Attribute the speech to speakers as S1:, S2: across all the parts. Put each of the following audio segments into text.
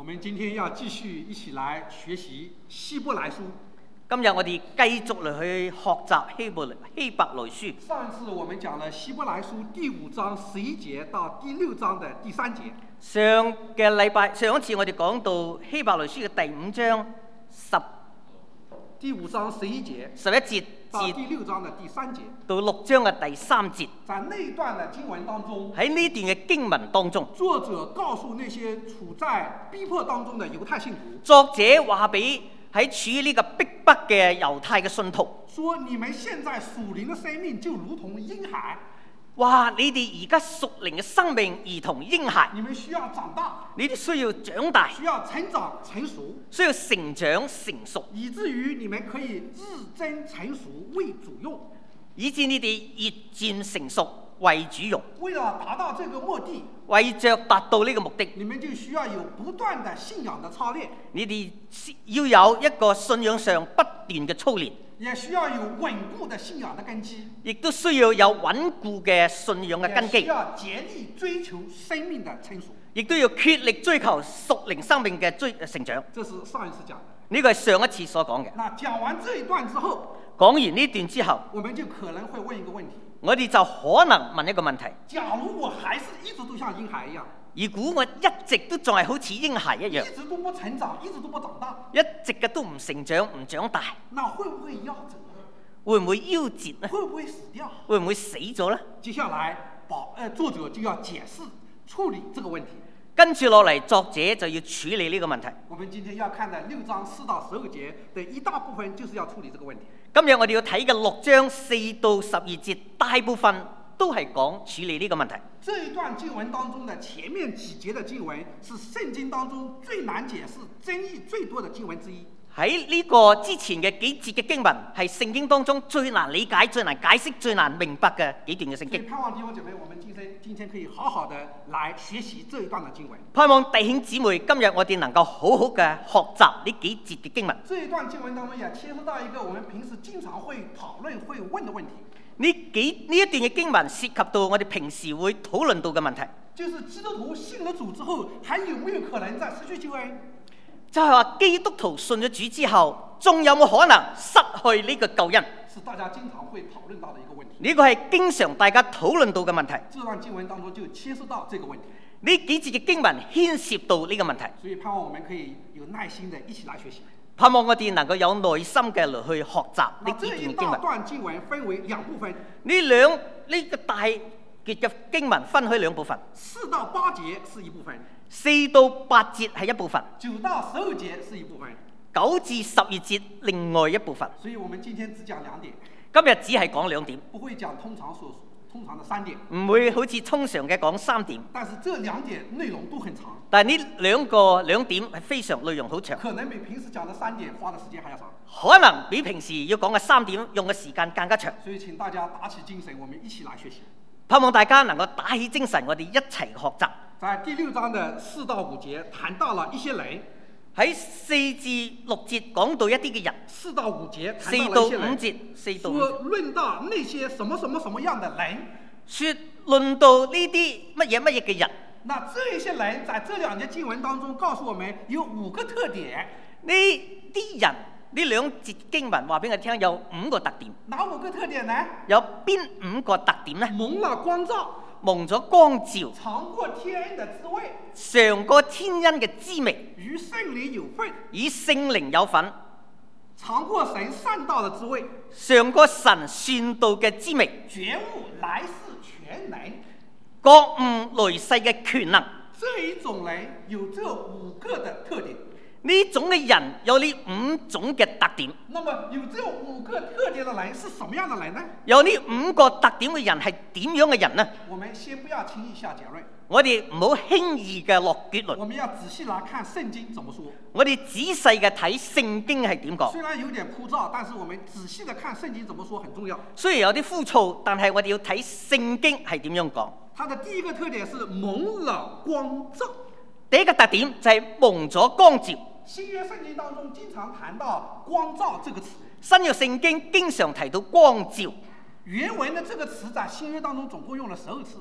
S1: 們今天要繼續一起來學習希伯來書。
S2: 今日我哋繼續嚟去學習希伯來書。
S1: 上次我們講了希伯來書第5章11節到第6章的第3節。
S2: 上一次我哋講到希伯來書嘅第5章
S1: 第5章11節
S2: 11節
S1: 到第6章的第3節，
S2: 到6章嘅第3節。
S1: 在那段的經文當中，
S2: 喺呢段嘅經文當中，
S1: 作者告訴那些處在逼迫當中的猶太信徒，
S2: 作者話俾喺處於呢個逼迫嘅猶太嘅信徒，
S1: 說你們現在屬靈的生命就如同嬰孩。
S2: 哇！你哋而家屬靈嘅生命如同嬰孩，
S1: 你們需要長大，
S2: 你哋需要長大，
S1: 需要成長成熟，
S2: 需要成長成熟，
S1: 以至於你們可以日增成熟為主用，
S2: 以致你哋越漸成熟為主用。
S1: 為了達到這個目的，
S2: 為着達到呢個目的，
S1: 你們就需要有不斷的信仰的操練，
S2: 你哋要有一個信仰上不斷嘅操練，
S1: 也需要有穩固的信仰的根基，
S2: 亦都需要有穩固嘅信仰嘅根基，
S1: 也需要竭力追求生命的成熟，
S2: 亦都要竭力追求屬靈生命嘅成長。
S1: 這是上一次講的。
S2: 呢個係上一次所講嘅。
S1: 那講完這一段之後，
S2: 講完呢段之後，
S1: 我們就可能會問一個問題，
S2: 我哋就可能問一個問題：
S1: 假如我還是一直都像嬰孩一樣，
S2: 如果我一直都仲係好似嬰孩一樣，
S1: 一直都不成長，一直都不長大，
S2: 一直嘅都唔成長唔長大，
S1: 那會不會夭折？
S2: 會唔會夭折呢？
S1: 會不會死掉？
S2: 會唔會死咗呢？
S1: 接下來作者就要解釋處理這個問題。
S2: 跟住落嚟，作者就要處理呢個問題。
S1: 我們今天要看的6章4到12節的一大部分，就是要處理這個問題。
S2: 今日我哋要睇嘅6章4到12節，大部分都係講處理呢個問題。
S1: 這一段經文當中的前面幾節的經文，是聖經當中最難解釋、爭議最多的經文之一。
S2: 喺呢個之前嘅幾節嘅經文，係聖經當中最難理解、最難解釋、最難明白嘅幾段嘅聖經。
S1: 盼望弟兄姐妹，我們今天可以好好的來學習這一段的經文。
S2: 盼望弟兄姊妹，今日我哋能夠好好嘅學習呢幾節嘅經文。
S1: 這一段經文當中也牽涉到一個我們平時經常會討論、會問的問題。
S2: 呢一段嘅經文涉及到我哋平時會討論到嘅問題，
S1: 就是基督徒信了主之後，還有沒有可能再失去救恩？
S2: 就係話基督徒信咗主之後，仲有冇可能失去呢個救恩？
S1: 是大家經常會討論到的一個問題。
S2: 呢個係經常大家討論到嘅問題。
S1: 這段經文當中就牽涉到這個問題。
S2: 呢幾節嘅經文牽涉到呢個問題，
S1: 所以盼望我們可以有耐心的一起來學習。
S2: 盼望我哋能夠有耐心嘅嚟去學習呢幾段經文。
S1: 這一大段經文分為2部分。
S2: 呢個大節嘅經文分開2部分。
S1: 4到8節是一部分。
S2: 4到8節係一部分。
S1: 9到12節是一部分。
S2: 9至12節另外一部分。
S1: 所以我們今天只講2點。
S2: 今日只係講2點，
S1: 不會講通常的3點。
S2: 唔會好似通常嘅講3點。
S1: 但是這2點內容都很長。
S2: 但係呢兩點係非常內容好長。
S1: 可能比平時講的3點花的時間還要長。
S2: 可能比平時要講嘅3點用嘅時間更加長。
S1: 所以請大家打起精神，我們一起來學習。
S2: 盼望大家能夠打起精神，我哋一齊學習。
S1: 在第6章的4到5節談到了一些人。
S2: 喺4至6節講到一啲嘅人。
S1: 4到5節談
S2: 4
S1: 到了一些人。
S2: 4到5節
S1: 說論到那些什麼什麼什麼樣的人。
S2: 說論到呢啲乜嘢嘅人。
S1: 那這些人在這2節經文當中告訴我們有5個特點。
S2: 呢啲人呢2節經文話俾我聽有5個特點。
S1: 哪5個特點呢？
S2: 有邊5個特點呢？
S1: 蒙了光照。
S2: 蒙咗光照。
S1: 嘗過天恩的滋味。
S2: 嘗過天恩嘅滋味。
S1: 與聖靈有份。
S2: 與聖靈有份。
S1: 嘗過神善道的滋味。
S2: 嘗過神善道嘅滋味。
S1: 覺悟來世權能。
S2: 覺悟來世嘅權能。
S1: 這一種人有這5個的特點。
S2: 呢種嘅人有呢5種嘅特點。
S1: 那麼有這5個特點的人是什麼樣的人呢？
S2: 有呢5個特點嘅人係點樣嘅人呢？
S1: 我們先不要輕易下結論。
S2: 我哋唔好輕易嘅落結論。
S1: 我們要仔細來看聖經怎麼說。
S2: 我哋仔細嘅睇聖經係點講。
S1: 雖然有點枯燥，但是我們仔細的看聖經怎麼說很重要。
S2: 雖然有啲枯燥，但係我哋要睇聖經係點樣講。
S1: 它的第一個特點是蒙了光照。
S2: 第一個特點就係蒙咗光照。
S1: 新約聖經當中經常談到光照這個詞。
S2: 新約聖經經常提到光照。
S1: 原文的這個詞在新約當中總共用了12次。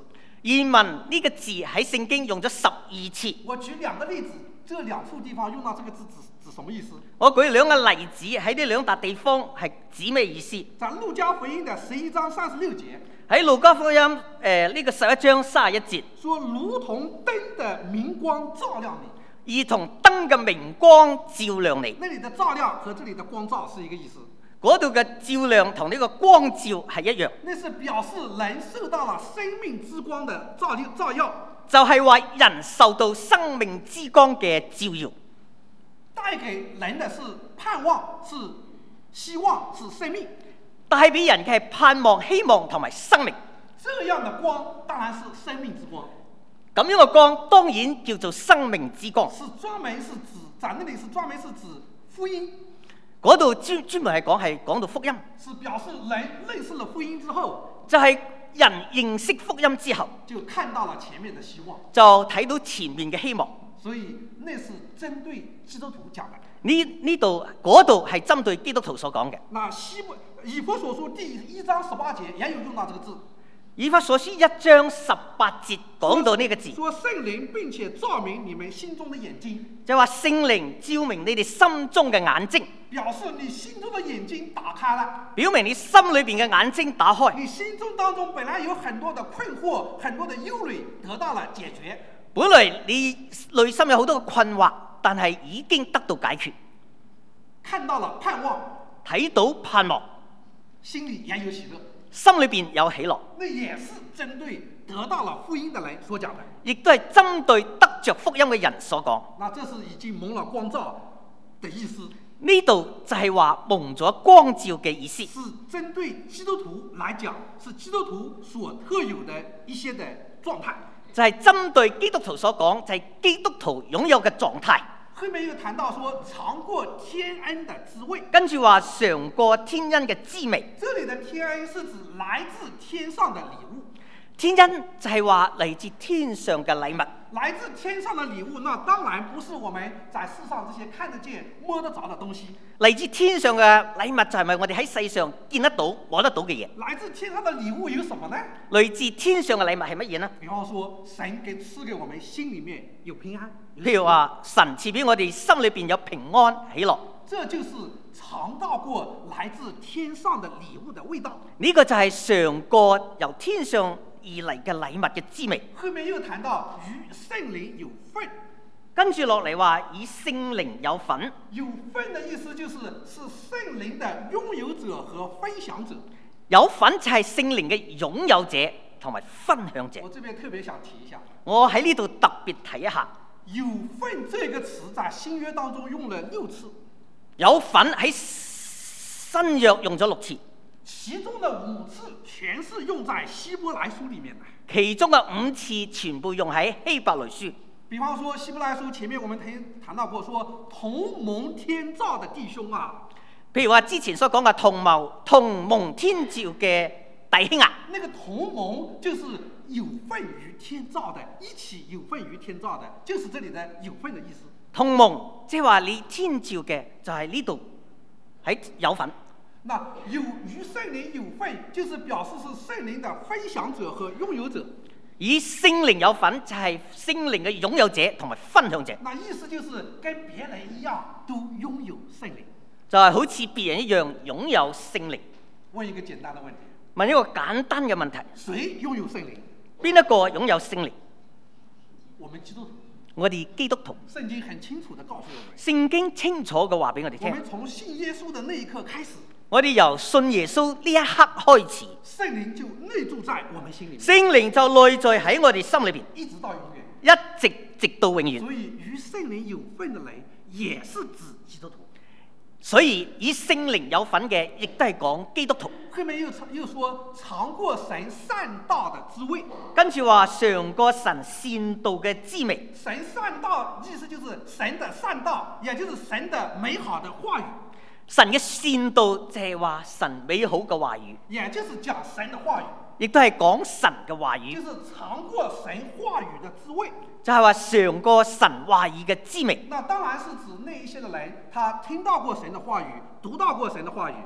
S2: 原文呢個字喺聖經用咗12次。
S1: 我舉2個例子，這2處地方用到這個字指什麼意思？
S2: 我舉2個例子喺呢2笪地方係指咩意思？
S1: 在路加福音的11章36節，
S2: 喺路加福音呢個11章31節，
S1: 說如同燈的明光照亮你，
S2: 如同燈嘅明光照亮你。
S1: 那裡的照亮和這裡的光照是一個意思。
S2: 嗰度嘅照亮同呢個光照係一樣，
S1: 那是表示人受到了生命之光的照耀，
S2: 就係話人受到生命之光嘅照耀，
S1: 帶給人的是盼望、是希望、是生命，
S2: 帶俾人嘅係盼望、希望同埋生命。
S1: 這樣的光當然是生命之光，
S2: 咁樣嘅光當然叫做生命之光，
S1: 是專門是指在那裡是專門是指福音。
S2: 嗰度專門係講到福音，
S1: 是表示人認識了福音之後，
S2: 就係人認識福音之後，
S1: 就看到了前面的希望，
S2: 就睇到前面嘅希望。
S1: 所以那是針對基督徒講的。
S2: 嗰度係針對基督徒所講嘅。
S1: 那以弗所書第1章18節也有用到這個字。
S2: 以弗所書1章18節講到呢個字，
S1: 說聖靈並且照明你們心中的眼睛，
S2: 就話聖靈照明你哋心中嘅眼睛，
S1: 表示你心中的眼睛打開了，
S2: 表明你心裏邊嘅眼睛打開。
S1: 你心中當中本來有很多的困惑、很多的憂慮得到了解決。
S2: 本來你內心有好多嘅困惑，但係已經得到解決。
S1: 看到了盼望，
S2: 睇到盼望，
S1: 心裡也有喜樂。
S2: 心裏邊有喜樂，
S1: 那也是針對得到了福音的人所講的，
S2: 亦都係針對得着福音嘅人所講。
S1: 那這是已經蒙了光照的意思。
S2: 呢度就係話蒙咗光照嘅意思，
S1: 是針對基督徒來講，是基督徒所特有的一些的狀態。
S2: 就係針對基督徒所講，就係基督徒擁有嘅狀態。
S1: 後面又談到說嘗過天恩的滋味，
S2: 跟住話嘗過天恩嘅滋味。
S1: 這裡的天恩是指來自天上的禮物。
S2: 天恩就係話嚟自天上嘅禮物。
S1: 來自天上的禮物，那當然不是我們在世上這些看得見、摸得着的東西。
S2: 嚟自天上嘅禮物就係咪我哋喺世上見得到、摸得到嘅嘢？
S1: 來自天上的禮物有什麼呢？
S2: 嚟自天上嘅禮物係乜嘢呢？
S1: 比方說，神賜給我們心裡面有平安。
S2: 譬如話，神賜俾我哋心裏邊有平安喜樂。
S1: 這就是嘗到過來自天上的禮物的味道。
S2: 呢個就係嘗過由天上而嚟嘅禮物嘅滋味。
S1: 後面又談到與聖靈有份，
S2: 跟住落嚟話與聖靈有份。
S1: 有份的意思就是聖靈的擁有者和分享者。
S2: 有份就係聖靈嘅擁有者同埋分享者。
S1: 我這邊特別想提一下，
S2: 我喺呢度特別提一下，
S1: 有份這個詞在新約當中用了6次。
S2: 有份喺新約用咗6次，
S1: 其中的5次全是用在希伯來書裡面的。
S2: 其中嘅5次全部用喺希伯來書。
S1: 比方說希伯來書前面我們談到過，說同蒙天召的弟兄啊，
S2: 譬如話之前所講嘅同蒙天召嘅弟兄啊，
S1: 那個同蒙就是有份於天召的，一起有份於天召的，就是這裡的有份的意思。
S2: 同蒙即係話你天召嘅就係呢度喺有份。
S1: 那有與聖靈有份，就是表示是聖靈的分享者和擁有者。
S2: 以聖靈有份就係聖靈嘅擁有者同埋分享者。
S1: 那意思就是跟別人一樣，都擁有聖靈，
S2: 就係好似別人一樣擁有聖靈。
S1: 問一個簡單的問題，
S2: 問一個簡單嘅問題：
S1: 誰擁有聖靈？
S2: 邊一個擁有聖靈？
S1: 我們基督徒。
S2: 我哋基督徒。
S1: 聖經很清楚地告訴我們。
S2: 聖經清楚嘅話俾我哋聽。
S1: 我們從信耶穌的那一刻開始。
S2: 我哋由信耶穌呢一刻開始，
S1: 聖靈就內住在我們心裡面。
S2: 聖靈就內在喺我哋心裏邊，
S1: 一直到永遠，
S2: 一直到永遠。
S1: 所以與聖靈有份的人，也是指基督徒。
S2: 所以以聖靈有份嘅，亦都係講基督徒。
S1: 後面又說嘗過神善道的滋味，
S2: 跟住話嘗過神善道嘅滋味。
S1: 神善道意思就是神的善道，也就是神的美好的話語。
S2: 神嘅善道就係話神美好嘅話語，
S1: 也就是講神的話語，
S2: 亦都係講神嘅話語。
S1: 就是嘗過神話語的滋味，
S2: 就係話嘗過神話語嘅滋味。
S1: 那當然是指那一些的人，他聽到過神的話語，讀到過神的話語，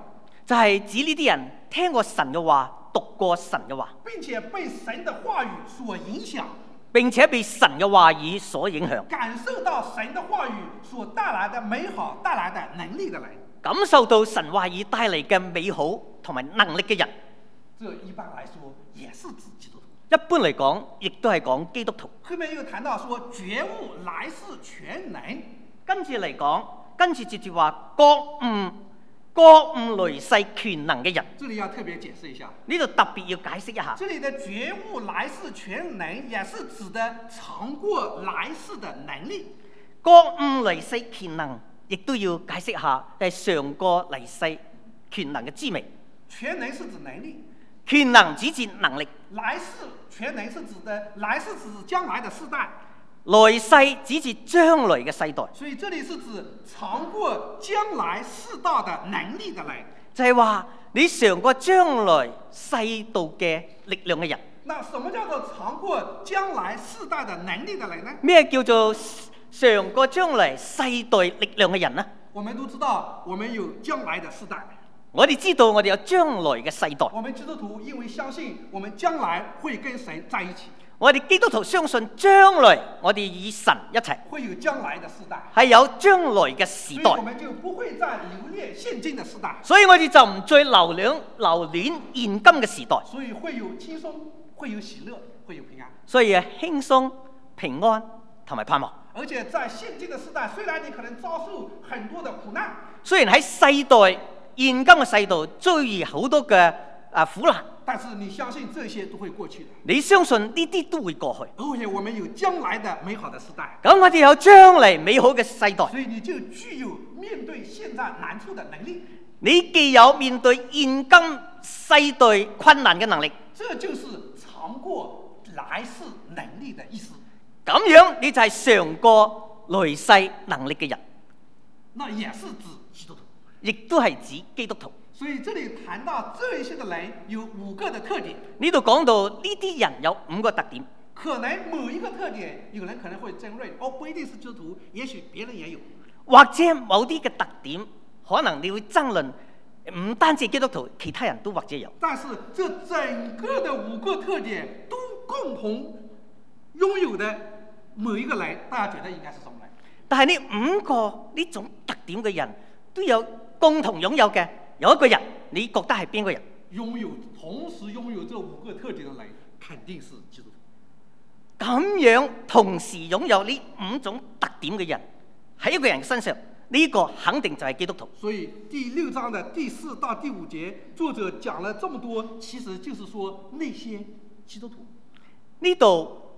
S2: 就係指呢啲人聽過神嘅話，讀過神嘅話，
S1: 並且被神的話語所影響，
S2: 並且被神嘅話語所影響，
S1: 感受到神的話語所帶來的美好、帶來的能力的人。
S2: 感受到神話語帶嚟嘅美好同埋能力嘅人，
S1: 這一般來說也是指基督徒。
S2: 一般嚟講，亦都係講基督徒。
S1: 後面又談到說，覺悟乃是全能。
S2: 跟住嚟講，跟住接住話覺悟雷勢權能嘅人。
S1: 這裡要特別解釋一下，
S2: 呢度特別要解釋一下。
S1: 這裡的覺悟乃是全能，也是指的嘗過來世的能力。
S2: 覺悟雷勢權能，亦都要解釋下，係嘗過嚟世權能嘅滋味。
S1: 全能是指能力，
S2: 權能指指能力。
S1: 來世全能是指的來世指將來的世代。
S2: 來世指指將來嘅世代。
S1: 所以這裡是指嘗過將來世道的能力的人。
S2: 就係話你嘗過將來世道嘅力量嘅人。
S1: 那什麼叫做嘗過將來世代的能力的人呢？
S2: 咩叫做嘗過將來世代力量嘅人呢？
S1: 我們都知道，我們有將來的世代。
S2: 我哋知道我哋有將來嘅世代。
S1: 我們基督徒因為相信我們將來會跟神在一起。
S2: 我哋基督徒相信將來我哋與神一齊，
S1: 會有將來的世代，
S2: 係有將來嘅時代。
S1: 所以我們就不會再留戀現今的時代。
S2: 所以我哋就唔再留戀現今嘅時代。
S1: 所以會有輕鬆，會有喜樂，會有平安。
S2: 所以輕鬆、平安同埋盼望。
S1: 而且在現今的時代，雖然你可能遭受很多的苦難，
S2: 雖然喺世代現今嘅世道遭遇好多嘅苦難，
S1: 但是你相信這些都會過去的。
S2: 你相信呢啲都會過去。
S1: 而且我們有將來的美好的時代。
S2: 咁我哋有將來美好嘅世代。
S1: 所以你就具有面對現在難處的能力。
S2: 你既有面對現今世代困難嘅能力，
S1: 這就是嘗過來世能力的意思。
S2: 咁樣你就係嘗過來世能力嘅人。
S1: 那也是指基督徒，
S2: 亦都係指基督徒。
S1: 所以這裡談到這一些的人有5個的特點。
S2: 呢度講到呢啲人有5個特點。
S1: 可能某一個特點，有人可能會爭論，不一定是基督徒，也許別人也有。
S2: 或者某啲嘅特點，可能你會爭論，唔單止基督徒，其他人都或者有。
S1: 但是這整個的5個特點都共同擁有的某一個人，大家覺得應該是什麼人？
S2: 但係呢5個呢種特點嘅人都有共同擁有嘅，有一個人，你覺得係邊個人？
S1: 同時擁有這5個特點的人，肯定是基督徒。
S2: 咁樣同時擁有呢5種特點嘅人喺一個人身上，呢個肯定就係基督徒。
S1: 所以第6章的第4到第5節，作者講了這麼多，其實就是說那些基督徒。
S2: 呢度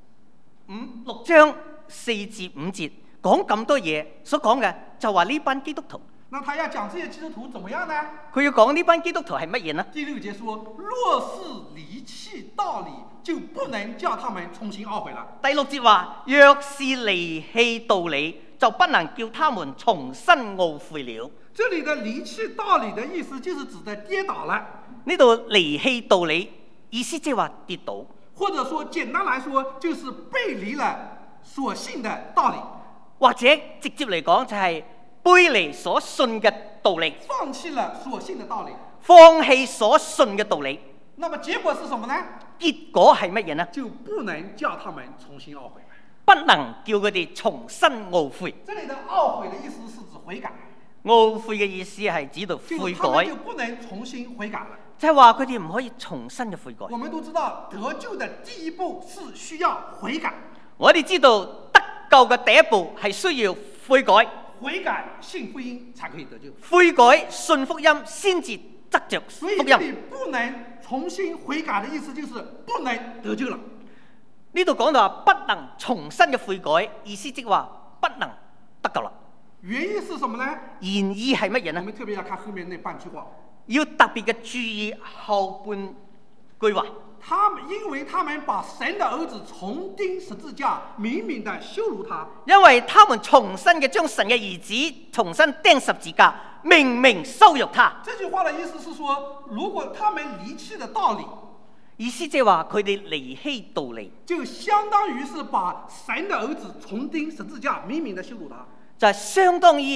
S2: 6章4至5節講咁多嘢，所講嘅就話呢班基督徒。
S1: 那他要講這些基督徒怎麼樣呢？
S2: 佢要講呢班基督徒係乜嘢呢？
S1: 第6節說，若是離棄道理，就不能叫他們重新懊悔了。
S2: 第6節話，若是離棄道理，就不能叫他們重新懊悔了。
S1: 這裡的離棄道理的意思，就是指的跌倒了。
S2: 呢度離棄道理，意思即係話跌倒，
S1: 或者說簡單來說，就是背離了所信的道理，
S2: 或者直接嚟講就係背離所信嘅道理，
S1: 放棄了所信的道理，
S2: 放棄所信嘅道理。
S1: 那麼結果是什麼呢？
S2: 結果係乜嘢呢？
S1: 就不能叫他們重新懊悔。
S2: 不能叫佢哋重新懊悔。
S1: 這裡的懊悔的意思是指悔改。
S2: 懊悔嘅意思係指到悔改，
S1: 他們就不能重新悔改了。
S2: 即係話佢哋唔可以重新嘅悔改。
S1: 我們都知道得救的第一步是需要悔改。
S2: 我哋知道得救嘅第一步係需要悔改。
S1: 悔改信福音才可以得救。
S2: 悔改信福音先至得着福
S1: 所以這裡不能重新悔改的意思就是不能得救了。
S2: 呢度講到話不能重新嘅悔改，意思即係話不能得救啦。
S1: 原意是什麼呢？
S2: 原意係乜嘢呢？
S1: 我們特別要看後面那半句話，
S2: 要特別嘅注意後半句話。
S1: 因為他們把神的兒子重釘十字架，明明的羞辱他。
S2: 因為他們重新嘅將神嘅兒子重新釘十字架，明明羞辱他。
S1: 這句話的意思是說，如果他們離棄的道理，
S2: 意思即係話佢哋離棄道理，
S1: 就相當於是把神的兒子重釘十字架，明明的羞辱他。
S2: 就係相當於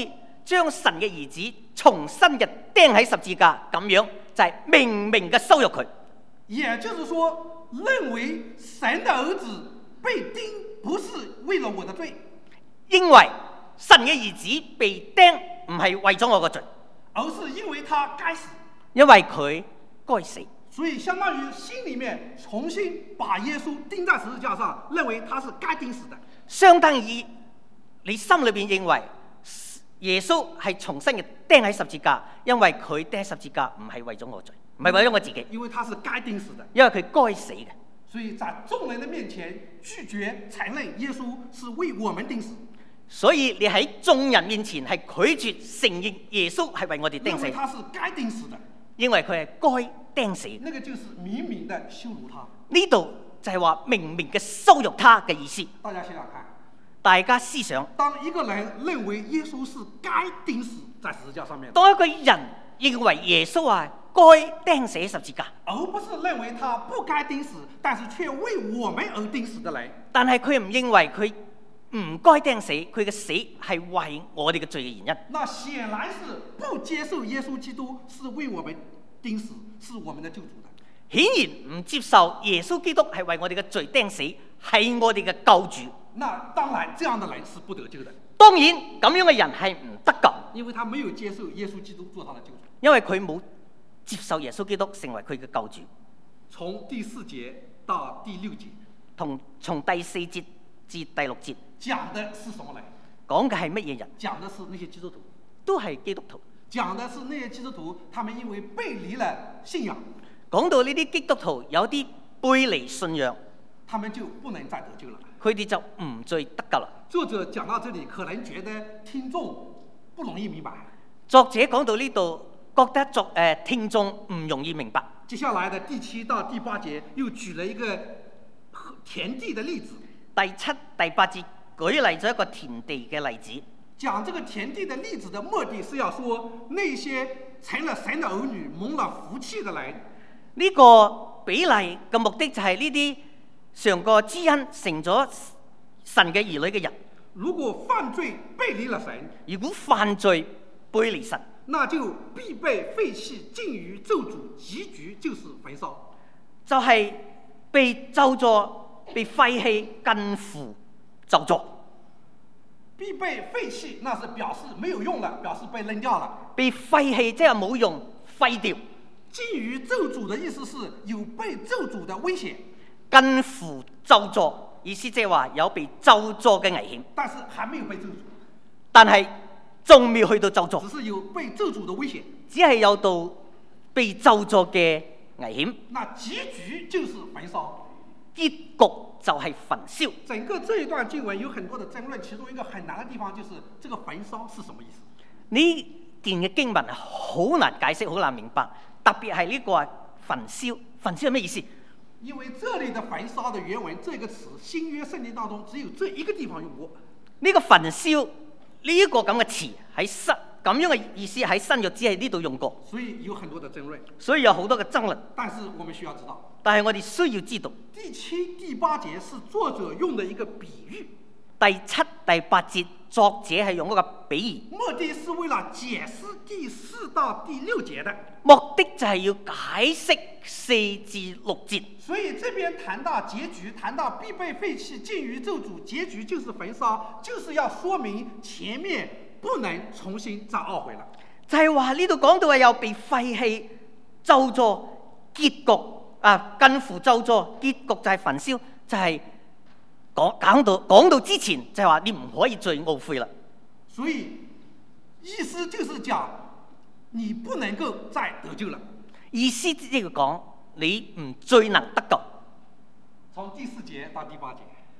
S2: 將神嘅兒子重新嘅釘喺十字架，咁樣就係明明嘅羞辱佢。
S1: 也就是說，認為神的兒子被釘不是為了我的罪，
S2: 因為神嘅兒子被釘唔係為咗我嘅罪，
S1: 而是因為他該死，
S2: 因為佢該死。
S1: 所以相當於心裡面重新把耶穌釘在十字架上，認為他是該釘死的。
S2: 相當於你心裏邊認為耶穌係重新嘅釘喺十字架，因為佢釘十字架唔係為咗我罪，唔係為咗我自己，
S1: 因為他是該釘死的，
S2: 因為佢該死嘅。
S1: 所以在眾人的面前拒絕承認耶穌是為我們釘死。
S2: 所以你喺眾人面前係拒絕承認耶穌係為我哋釘死，
S1: 認為他是該釘死的，
S2: 因為佢係該釘死。
S1: 那個就是明明的羞辱他。
S2: 呢度就係話明明嘅羞辱他嘅意思。
S1: 大家想想看，
S2: 大家思想，
S1: 當一個人認為耶穌是該釘死在十字架上面，
S2: 當一個人認為耶穌係該釘死十字架，
S1: 而不是認為他不該釘死，但是卻為我們而釘死的人，
S2: 但係佢唔認為佢唔該釘死，佢嘅死係為我哋嘅罪嘅原因，
S1: 那顯然是不接受耶穌基督是為我們釘死，是我們的救主的。
S2: 顯然唔接受耶穌基督係為我哋嘅罪釘死，係我哋嘅救主。
S1: 那當然，這樣的人是不得救的。
S2: 當然咁樣嘅人係唔得救，
S1: 因為他沒有接受耶穌基督做他的救主。
S2: 因為佢冇接受耶穌基督成為佢嘅救主。
S1: 從第4節到第6節，
S2: 從第4節至第6節，
S1: 講的是什麼呢？
S2: 講嘅係乜嘢人？
S1: 講的是那些基督徒，
S2: 都係基督徒。
S1: 講的是那些基督徒，他們因為背離了信仰，
S2: 講到呢啲基督徒有啲背離信仰，
S1: 他們就不能再得救了。
S2: 佢哋就唔再得救啦。
S1: 作者講到這裡，可能覺得聽眾不容易明白。
S2: 作者講到呢度，覺得聽眾唔容易明白。
S1: 接下來的第7到第8節又舉了一個田地的例子。
S2: 第7、第8節舉例咗一個田地嘅例子。
S1: 講這個田地的例子的目的是要說，那些成了神的兒女、蒙了福氣的人。
S2: 呢個比例嘅目的就係呢啲嘗過知恩成咗神嘅兒女嘅人，
S1: 如果犯罪背離了神，
S2: 如果犯罪背離神，
S1: 那就必被廢棄，盡於咒詛，結局就是焚燒。
S2: 就係被咒詛、被廢棄，近乎咒詛。
S1: 必被廢棄，那是表示沒有用了，表示被扔掉了。
S2: 被廢棄即係冇用，廢掉。
S1: 盡於咒詛的意思是有被咒詛的危險，
S2: 近乎咒詛意思即係話有被咒詛嘅危險，
S1: 但是還沒有被咒詛，
S2: 但係仲未去到咒詛，
S1: 只是有被咒詛的危險，
S2: 只係有到被咒詛嘅危險。
S1: 那結局就是焚燒，
S2: 結局就係焚燒。
S1: 整個這一段經文有很多的爭論，其中一個很難的地方就是這個焚燒是什麼意思？
S2: 呢段嘅經文係好難解釋，好難明白，特別係呢個焚燒。焚燒係咩意思？
S1: 因為這裡的焚燒的原文這個詞，新約聖經當中只有這一個地方用過。
S2: 呢個焚燒呢一個咁嘅詞喺新咁樣嘅意思喺新約只係呢度用過，
S1: 所以有很多的爭論。
S2: 所以有好多嘅爭論。
S1: 但是我們需要知道，
S2: 但係我哋需要知道，
S1: 第7、第8節是作者用的一個比喻。
S2: 第7、第8節作者係用一個比喻，
S1: 目的是為了解釋第4到第6節的。
S2: 目的就係要解釋4至6節。
S1: 所以這邊談到結局，談到必被廢棄，盡於咒詛，結局就是焚燒，就是要說明前面不能重新再懊悔了。
S2: 就係話呢度講到係有被廢棄、咒詛、結局近乎咒詛，結局就係焚燒，就係講到之前就係話你唔可以再懊悔啦。
S1: 所以意思就是講你不能夠再得救了。
S2: 意思即係講你唔最能得救。
S1: 從第4節到第8節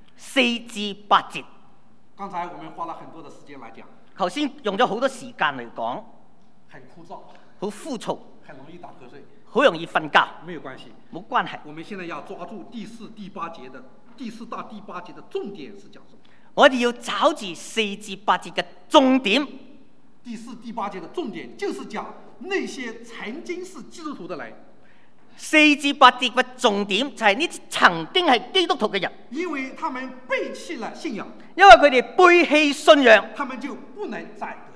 S2: ，4至8節。
S1: 剛才我們花了很多的時間來講。
S2: 頭先用咗好多時間嚟講，
S1: 很枯燥，
S2: 好枯燥，
S1: 很容易打瞌睡，
S2: 好容易瞓覺。
S1: 沒有關係，
S2: 冇關係。
S1: 我們現在要抓住第4、第8節的第4到第8節的重點是講什麼？
S2: 我哋要找住4至8節嘅重點。
S1: 第4、第8節的重點就是講那些曾經是基督徒的人。
S2: 4至8節嘅重點就係呢曾經係基督徒嘅人，
S1: 因為他們背棄了信仰，
S2: 因為佢哋背棄信仰，
S1: 他們就不能再得救了，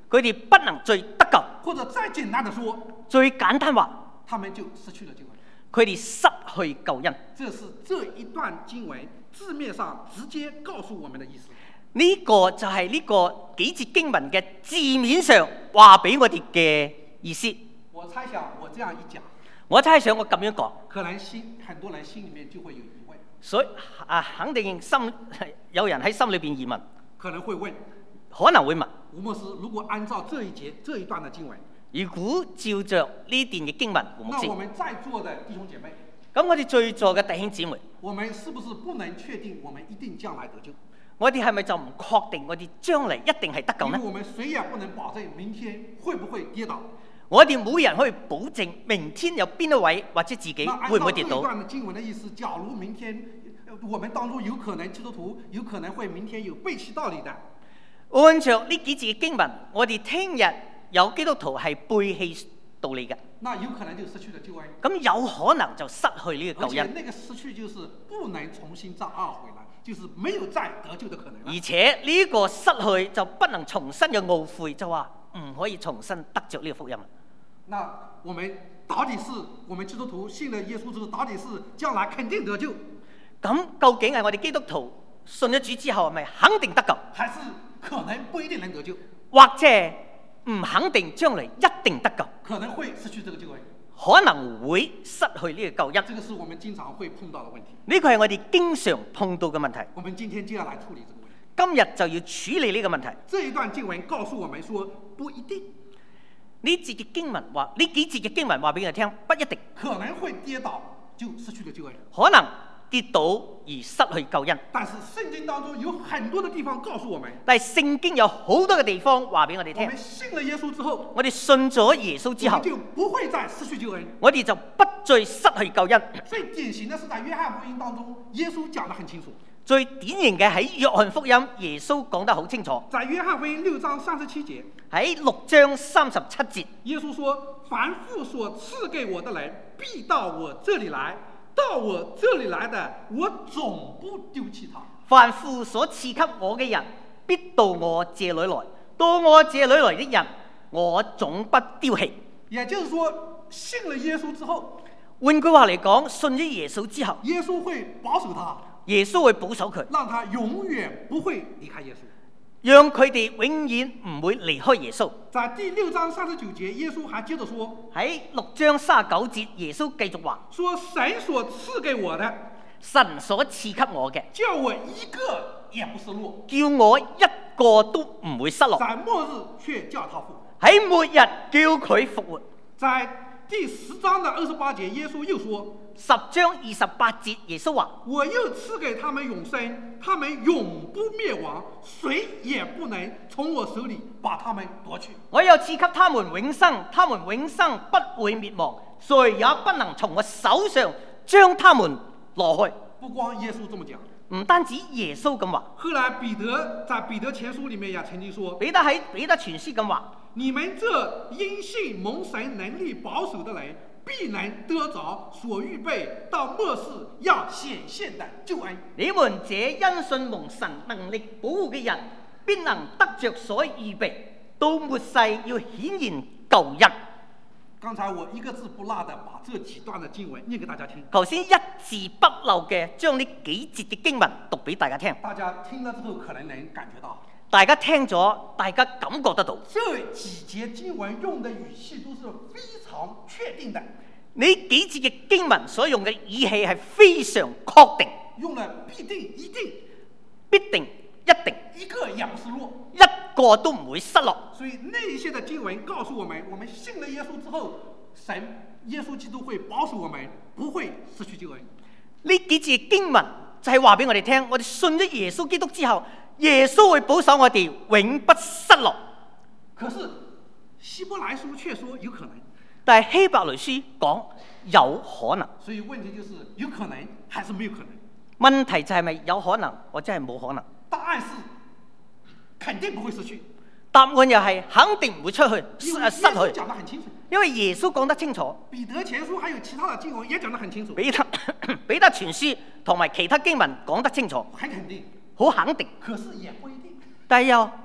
S2: 佢哋不能再得救。
S1: 或者再簡單的說，
S2: 最簡單話，
S1: 他們就失去了救恩。
S2: 佢哋失去救恩。
S1: 這是這一段經文字面上直接告訴我們的意思。
S2: 呢個就係呢個幾節經文嘅字面上話俾我哋嘅意思。
S1: 我猜想我這樣一講，
S2: 我猜想我咁樣講，
S1: 可能很多人心裡面就會有疑問。
S2: 所以肯定有人喺心裏邊疑問，
S1: 可能會問，
S2: 可能會問，
S1: 吳牧師，如果按照這一節這一段的經文，
S2: 如果照着呢段嘅經文，
S1: 那我們在座的弟兄姐妹，
S2: 咁我哋在座嘅弟兄姊妹，
S1: 我們是不是不能確定我們一定將來得救？
S2: 我哋係咪就唔確定我哋將來一定係得救呢？
S1: 因為我們誰也不能保證明天會不會跌倒。
S2: 我哋冇人可以保證明天有邊一位或者自己會唔會跌倒。
S1: 那按照這一段的經文的意思，假如明天我們當中有可能基督徒有可能會明天有背棄道理的，
S2: 按照呢幾節嘅經文，我哋聽日有基督徒係背棄道理嘅，
S1: 那有可能就失去了救恩。
S2: 咁有可能就失去呢個救恩。
S1: 而且那個失去就是不能重新再懊悔了，就是沒有再得救的可能了。
S2: 而且呢個失去就不能重新嘅懊悔，就話唔可以重新得着呢個福音。
S1: 那我們到底是我們基督徒信了耶穌之後，到底是將來肯定得救？
S2: 咁究竟係我哋基督徒信咗主之後係咪肯定得救，
S1: 還是可能不一定能得救？
S2: 或者唔肯定將來一定得救，
S1: 可能會失去這個救恩，
S2: 可能會失去呢個救恩。
S1: 這個是我們經常會碰到的問題。
S2: 呢個係我哋經常碰到嘅問題。
S1: 我們今天就要來處理這個問題。
S2: 今日就要處理呢個問題。
S1: 這一段經文告訴我們說，不一定。
S2: 呢節嘅經文話，呢幾節嘅經文話俾我哋聽，不一定。
S1: 可能會跌倒就失去了救恩，
S2: 可能跌倒而失去救恩。
S1: 但是聖經當中有很多的地方告訴我們，
S2: 但係聖經有好多嘅地方話俾我哋聽，
S1: 我們信了耶穌之後，
S2: 我哋信咗耶穌之後，
S1: 我們就不會再失去救恩，
S2: 我哋就不再失去救恩。
S1: 最典型的是在約翰福音當中，耶穌講得很清楚。
S2: 最典型嘅喺約翰福音，耶穌講得好清楚。
S1: 在約翰福音6章37節，
S2: 喺6章37節，
S1: 耶穌說：凡父所賜給我的人，必到我這裡來；到我這裡來的，我總不丟棄他。
S2: 凡父所賜給我嘅人，必到我這裡來；到我這裡來的人，我總不丟棄。
S1: 也就是說，信了耶穌之後，
S2: 換句話嚟講，信咗耶穌之後，
S1: 耶穌會保守他。
S2: 耶穌會保守佢，
S1: 讓他永遠不會離開耶穌，
S2: 讓佢哋永遠唔會離開耶穌。
S1: 在第6章39節，耶穌還接着說：
S2: 喺6章39節，耶穌繼續話：
S1: 說神所賜給我的，
S2: 神所賜給我嘅，
S1: 叫我一個也不失落，
S2: 叫我一個都唔會失落。
S1: 在末日卻叫他復活，
S2: 喺末日叫佢復活。
S1: 在第10章的28節，耶穌又說
S2: ：10章28節，耶穌話：
S1: 我又賜給他們永生，他們永不滅亡，誰也不能從我手裡把他們奪去。
S2: 我又賜給他們永生，他們永生不會滅亡，誰也不能從我手上將他們攞去。
S1: 不光耶穌這麼講，
S2: 唔單止耶穌咁話，
S1: 後來彼得在彼得前書裡面也曾經說，
S2: 彼得喺彼得全書咁話：
S1: 你們這因信蒙神能力保守的人，必能得着所預備到末世要顯現的救恩。
S2: 你們這因信蒙神能力保護嘅人，必能得着所預備到末世要顯現救恩。
S1: 剛才我一個字不落的把這幾段的經文念給大家聽。
S2: 頭先一字不漏嘅將呢幾節嘅經文讀俾大家聽。
S1: 大家聽了之後可能能感覺到，
S2: 大家聽咗，大家感覺得到。
S1: 這幾節經文用的語氣都是非常確定的。
S2: 呢幾節嘅經文所用嘅語氣係非常確定，
S1: 用了必定、一定、
S2: 必定、一定，
S1: 一個也不失落，
S2: 一個都唔會失落。
S1: 所以那一些的經文告訴我們，我們信了耶穌之後，神耶穌基督會保守我們，不會失去救恩。
S2: 呢幾節嘅經文就係話俾我哋聽，我哋信咗耶穌基督之後，耶穌會保守我哋永不失落。
S1: 可是希伯來書卻說有可能，
S2: 但係希伯來書講有可能，
S1: 所以問題就是有可能還是沒有可能？
S2: 問題就係咪有可能或者係冇可能？
S1: 答案是肯定不會失去，
S2: 答案又係肯定唔會出去失去。
S1: 講得很清楚，
S2: 因為耶穌講得清楚。
S1: 彼得前書還有其他的經文也講得很清楚，
S2: 彼得全書同埋其他經文講得清楚，
S1: 很肯定，
S2: 好肯定。
S1: 可是也不一定，
S2: 但係又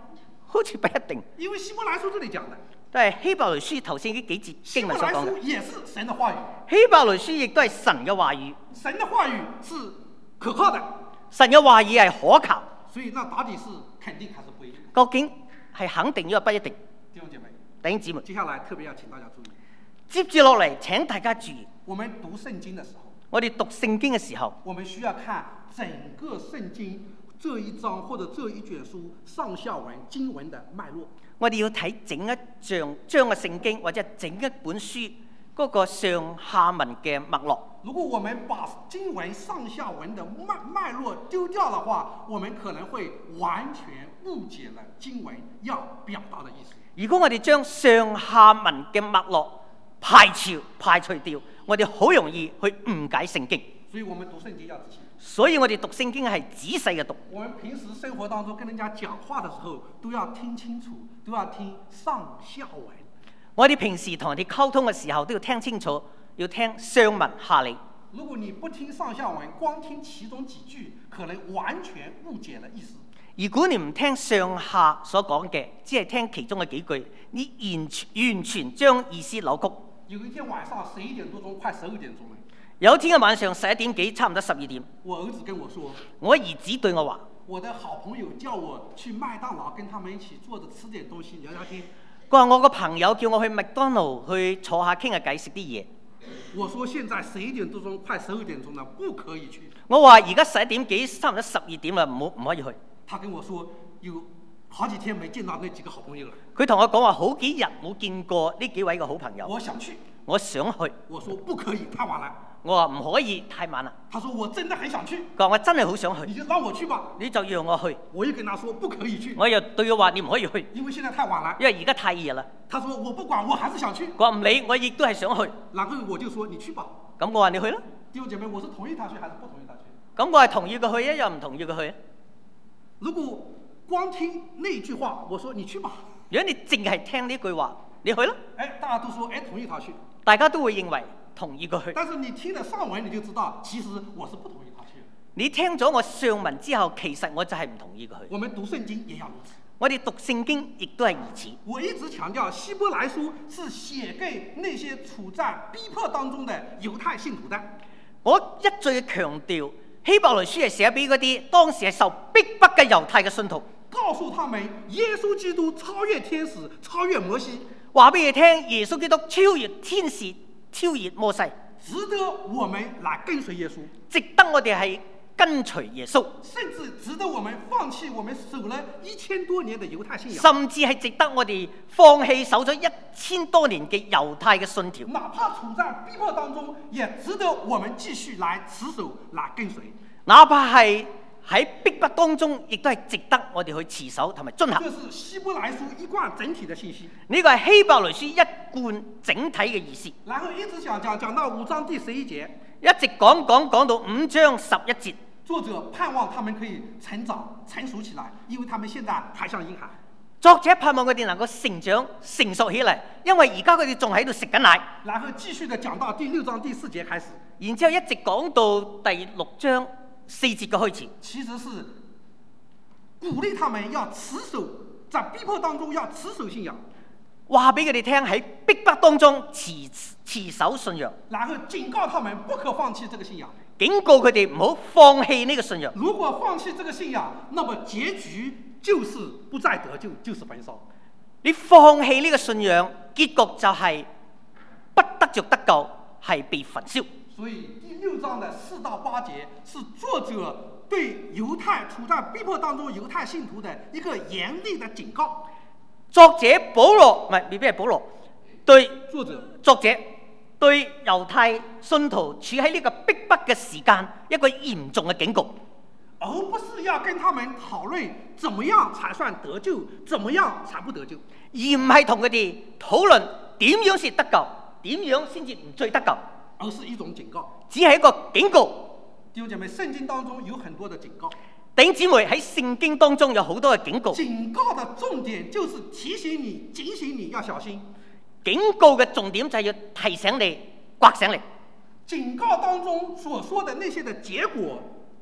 S2: 好似不一定。
S1: 因为希伯来书这里講的，
S2: 但係希伯來書頭先呢幾節
S1: 希
S2: 經
S1: 伯來
S2: 文所講嘅，
S1: 書也是神的話語，
S2: 希伯來書亦都係神嘅話語，
S1: 神的話語是可靠的，
S2: 神嘅話語係可靠。
S1: 所以那到底是肯定還是不一定？
S2: 究竟係肯定抑或不一定？
S1: 弟兄姐妹，
S2: 弟兄姊妹，
S1: 接下來特別要請大家注意，
S2: 接住落嚟請大家注意，
S1: 我們讀聖經的時候，
S2: 我哋讀聖經嘅時候，
S1: 我們需要看整個聖經這一章或者這一卷書上下文經文的脈絡。
S2: 我哋要睇整一章嘅聖經或者整一本書嗰個上下文嘅脈絡。
S1: 如果我們把經文上下文的脈絡丟掉的話，我們可能會完全誤解了經文要表達的意思。
S2: 如果我哋將上下文嘅脈絡排除掉，我哋好容易去誤解聖經。
S1: 所以我們讀聖經要仔細。
S2: 所以我哋讀聖經係仔細嘅讀。
S1: 我們平時生活當中跟人家講話的時候，都要聽清楚，都要聽上下文。
S2: 我哋平時同人哋溝通嘅時候都要聽清楚，要聽上文下理。
S1: 如果你不聽上下文，光聽其中幾句，可能完全誤解了意思。
S2: 如果你唔聽上下所講嘅，只係聽其中嘅幾句，你完全將意思扭曲。
S1: 有一天晚上11點多鐘，快12點鐘了。
S2: 有一天嘅晚上11點幾，差唔多12點，
S1: 我兒子跟我說，
S2: 我兒子對我話：
S1: 我的好朋友叫我去麥當勞跟他們一起坐着吃點東西聊聊天。
S2: 佢話我個朋友叫我去麥當勞去坐下傾下偈食啲嘢。
S1: 我說現在11點多鐘，快12點鐘了，不可以去。
S2: 我話而家11點幾，差唔多12點啦，唔可以去。
S1: 他跟我說有好幾天沒見到那幾個好朋友了。
S2: 佢同我講話好幾日冇見過呢幾位嘅好朋友。
S1: 我想去，
S2: 我想去。
S1: 我說不可以，太晚了。
S2: 我話唔可以，太晚啦。
S1: 他說我真的很想去。
S2: 佢話我真係好想去。
S1: 你就讓我去吧。
S2: 你就讓我去。
S1: 我又跟他說不可以去。
S2: 我又對佢話你唔可以去，
S1: 因為現在太晚了。
S2: 因為而家太夜啦。
S1: 他說我不管，我還是想去。
S2: 佢話唔理，我亦都係想去。
S1: 然後我就說你去吧。
S2: 咁我話你去啦。
S1: 弟兄姐妹，我是同意他去還是不同意他去？
S2: 咁我係同意佢去啊，又唔同意佢去啊。
S1: 如果光聽那句話，我說你去吧。
S2: 如果你淨係聽呢句話，你去啦。
S1: 大家都說同意他去。
S2: 大家都會認為同意佢去。
S1: 但是你聽了上文，你就知道其實我是不同意他去。
S2: 你聽咗我上文之後，其實我就係唔同意佢去。
S1: 我們讀聖經也要如此。
S2: 我哋讀聖經亦都係如此。
S1: 我一直強調，希伯來書是寫給那些處在逼迫當中的猶太信徒的。
S2: 我一再強調，希伯來書係寫俾嗰啲當時係受逼迫嘅猶太嘅信徒，
S1: 告訴他們耶穌基督超越天使，超越摩西。
S2: 話俾佢聽，耶穌基督超越天使，超越摩西，
S1: 值得我們來跟隨耶穌，
S2: 值得我哋係跟隨耶穌，
S1: 甚至值得我們放棄我們守了1000多年的猶太信仰，
S2: 甚至係值得我哋放棄守咗1000多年嘅猶太嘅信條。
S1: 哪怕處在逼迫當中，也值得我們繼續來持守、來跟隨。
S2: 哪怕係喺逼迫當中，亦都係值得我哋去持守同埋遵行。
S1: 這是希伯來書一貫整體的信息。
S2: 呢個係希伯來書一貫整體嘅意思。
S1: 然後一直講到5章第11節，
S2: 一直講到5章11節。
S1: 作者盼望他們可以成長成熟起來，因為他們現在還像嬰孩。
S2: 作者盼望佢哋能夠成長成熟起嚟，因為而家佢哋仲喺度食緊奶。
S1: 然後繼續的講到第6章第4節開始，
S2: 然之後一直講到第6章4節嘅開始，
S1: 其實是鼓勵他們要持守，在逼迫當中要持守信仰，
S2: 話俾佢哋聽喺逼迫當中持守信仰，
S1: 然後警告他們不可放棄這個信仰，
S2: 警告佢哋唔好放棄呢個信仰。
S1: 如果放棄這個信仰，那麼結局就是不再得救，就是焚燒。
S2: 你放棄呢個信仰，結局就係不得着得救，係被焚燒。
S1: 所以第6章的4到8節是作者對猶太處在逼迫當中猶太信徒的一個嚴厲的警告。
S2: 作者保羅唔係，未必係保羅，對
S1: 作者
S2: 對猶太信徒處喺呢個逼迫嘅時間一個嚴重嘅警告，
S1: 而不是要跟他們討論怎麼樣才算得救，怎麼樣才不得救，
S2: 而唔係同佢哋討論點樣先得救，點樣先至唔最得救，
S1: 而是一種警告，
S2: 只係一個警告。
S1: 弟兄姐妹，聖經當中有很多的警告。
S2: 弟兄姊妹，喺聖經當中有好多嘅警告。
S1: 警告的重點就是提醒你、警醒你要小心。
S2: 警告嘅重點就係要提醒你、刮醒你。
S1: 警告當中所說的那些的結果，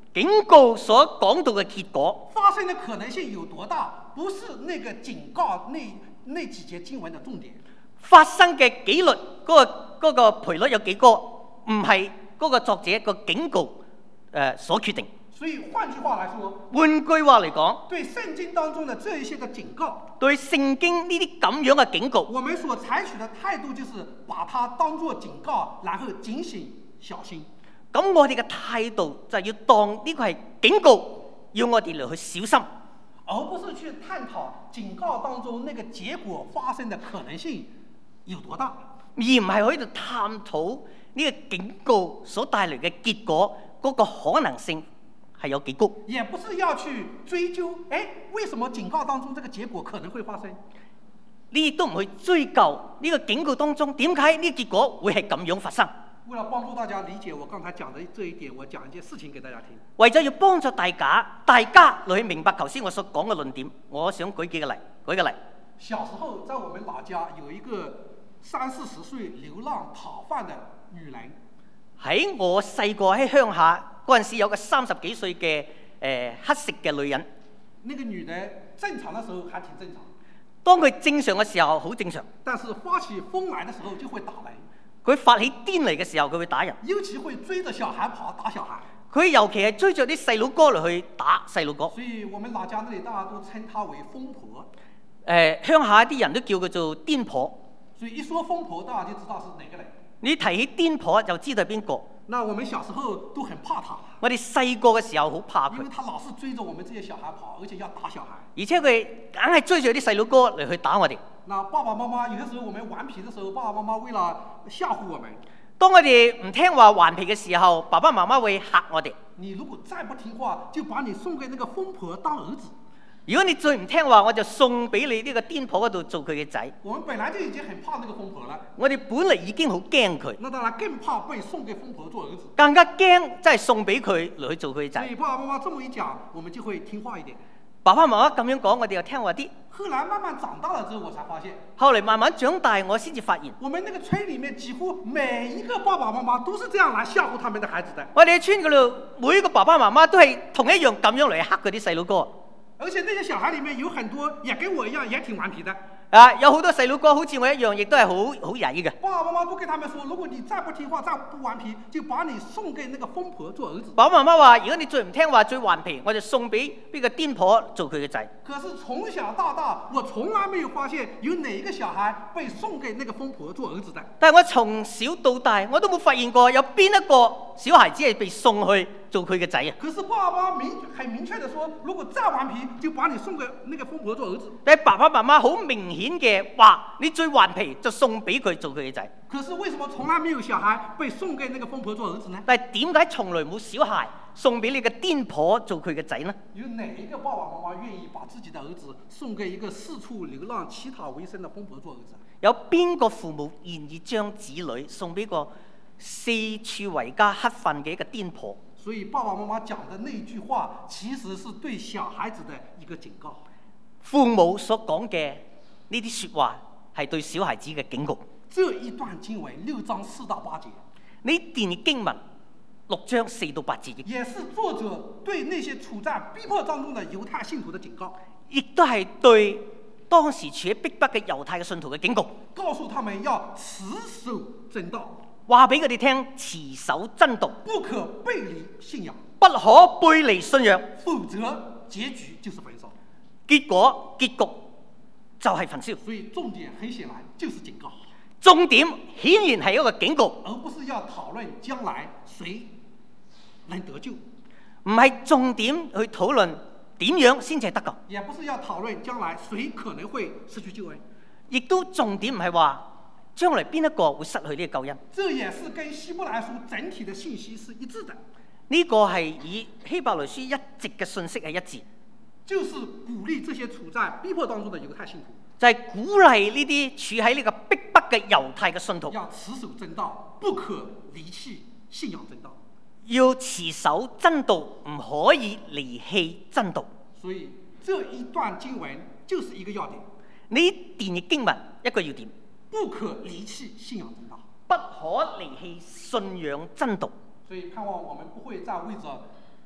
S2: 警告所講到嘅結果
S1: 發生的可能性有多大，不是那個警告那幾節經文的重點。
S2: 發生嘅幾率嗰個賠率有幾高，唔係嗰個作者個警告所決定。
S1: 所以換句話來說，
S2: 換句話嚟講，
S1: 對聖經當中的這一些的警告，
S2: 對聖經呢啲咁樣嘅警告，
S1: 我們所採取的態度就是把它當作警告，然後警醒小心。
S2: 咁我哋嘅態度就要當呢個係警告，要我哋嚟去小心，
S1: 而不是去探討警告當中那個結果發生的可能性有多大，
S2: 而唔係喺度探討呢個警告所帶來嘅結果嗰個可能性係有幾高，
S1: 也不是要去追究，為什麼警告當中這個結果可能會發生？
S2: 你亦都唔去追究呢個警告當中點解呢個結果會係咁樣發生。
S1: 為了幫助大家理解我剛才講的這一點，我講一件事情給大家聽。
S2: 為咗要幫助大家嚟去明白頭先我所講嘅論點，我想舉幾個例。舉個例，
S1: 小時候在我們老家有一個30-40歲流浪討飯的女人。
S2: 喺我細個喺鄉下嗰陣時，有個30幾歲嘅乞食嘅女人。
S1: 那個女的正常的時候還挺正常，
S2: 當佢正常嘅時候好正常，
S1: 但是發起瘋來的時候就會打人。
S2: 佢發起癲嚟嘅時候，佢會打人，
S1: 尤其會追着小孩跑，打小孩。
S2: 佢尤其係追着啲細佬哥嚟去打細佬哥。
S1: 所以我們老家那裡大家都稱她為瘋婆。
S2: 鄉下啲人都叫佢做癲婆。
S1: 所以一說瘋婆，大家就知道是哪個人。
S2: 你提起癲婆就知道係邊個。
S1: 那我們小時候都很怕她。
S2: 我哋細個嘅時候好怕佢，
S1: 因為她老是追着我們這些小孩跑，而且要打小孩。
S2: 而且佢硬係追住啲細佬哥嚟去打我哋。
S1: 那爸爸媽媽有些時候我們頑皮的時候，爸爸媽媽為了嚇唬我們，
S2: 當我哋唔聽話頑皮嘅時候，爸爸媽媽會嚇我哋。
S1: 你如果再不聽話，就把你送給那個瘋婆當兒子。
S2: 如果你再唔聽話，我就送俾你呢個癲婆嗰度做佢嘅仔。
S1: 我們本來就已經很怕那個瘋婆了，
S2: 我哋本嚟已經好驚佢，
S1: 那當然更怕被送給瘋婆做兒子，
S2: 更加驚真係送俾佢嚟去做佢嘅仔。
S1: 所以爸爸媽媽這麼一講，我們就會聽話一點。
S2: 爸爸媽媽咁樣講，我哋又聽話啲。
S1: 後來慢慢長大了之後，我才發現，
S2: 後嚟慢慢長大，我先至發現，
S1: 我們那個村裡面幾乎每一個爸爸媽媽都是這樣來嚇唬他們的孩子的。
S2: 我哋喺村嗰度，每一個爸爸媽媽都係同一樣咁樣嚟嚇嗰啲細佬哥。
S1: 而且那些小孩裡面有很多也跟我一樣，也挺頑皮的。
S2: 有好多細佬哥好似我一樣，亦都係好曳嘅。
S1: 爸爸媽媽都跟他們說，如果你再不聽話，再不頑皮，就把你送給那個瘋婆做兒子。
S2: 爸爸媽媽話：如果你最唔聽話、最頑皮，我就送俾呢個癲婆做佢嘅仔。
S1: 可是從小到大，我從來沒有發現有哪一個小孩被送給那個瘋婆做兒子的。
S2: 但係我從小到大，我都冇發現過有邊一個小孩子係被送去做佢嘅仔啊！
S1: 可是爸爸很明確地說，如果再頑皮，就把你送給那個瘋婆做兒子。
S2: 但係爸爸媽媽好明顯嘅話，你最頑皮就送俾佢做佢嘅仔。
S1: 可是為什麼從來沒有小孩被送給那個瘋婆做兒子呢？
S2: 但係點解從來冇小孩送俾你嘅癲婆做佢嘅仔呢？
S1: 有哪一個爸爸媽媽願意把自己的兒子送給一個四處流浪乞討為生的瘋婆做兒子？
S2: 有邊個父母願意將子女送俾個四處為家乞飯嘅一個癲婆？
S1: 所以爸爸媽媽講的那句話，其實是對小孩子的一個警告。
S2: 父母所講嘅呢啲說話係對小孩子嘅警告。
S1: 這一段經文6章4到8節，
S2: 呢段經文6章4到8節，
S1: 也是作者對那些處在逼迫當中的猶太信徒的警告，
S2: 亦都係對當時處喺逼迫嘅猶太嘅信徒嘅警告，
S1: 告訴他們要持守真道，
S2: 話俾佢哋聽持守真道，
S1: 不可背離信仰，
S2: 不可背離信仰，
S1: 否則結局就是焚燒。
S2: 結局就係焚燒。
S1: 所以重點很顯然就是警告，
S2: 重點顯然係一個警告，
S1: 而不是要討論將來誰能得救，
S2: 唔係重點去討論點樣先至係得救，
S1: 也不是要討論將來誰可能會失去救恩，
S2: 亦都重點唔係話將來邊一個會失去呢個救恩。
S1: 這也是跟希伯來書整體的信息是一致的。
S2: 呢個係以希伯來書一直嘅信息係一致，
S1: 就是鼓勵這些處在逼迫當中的猶太信徒，
S2: 就係鼓勵呢啲處喺呢個逼迫嘅猶太嘅信徒，
S1: 要持守真道，不可離棄信仰真道。
S2: 要持守真道，唔可以離棄真道。
S1: 所以這一段經文就是一個要點。
S2: 呢段嘅經文一個要點，
S1: 不可離棄信仰真道，
S2: 不可離棄信仰真道。
S1: 所以盼望我們不會再為着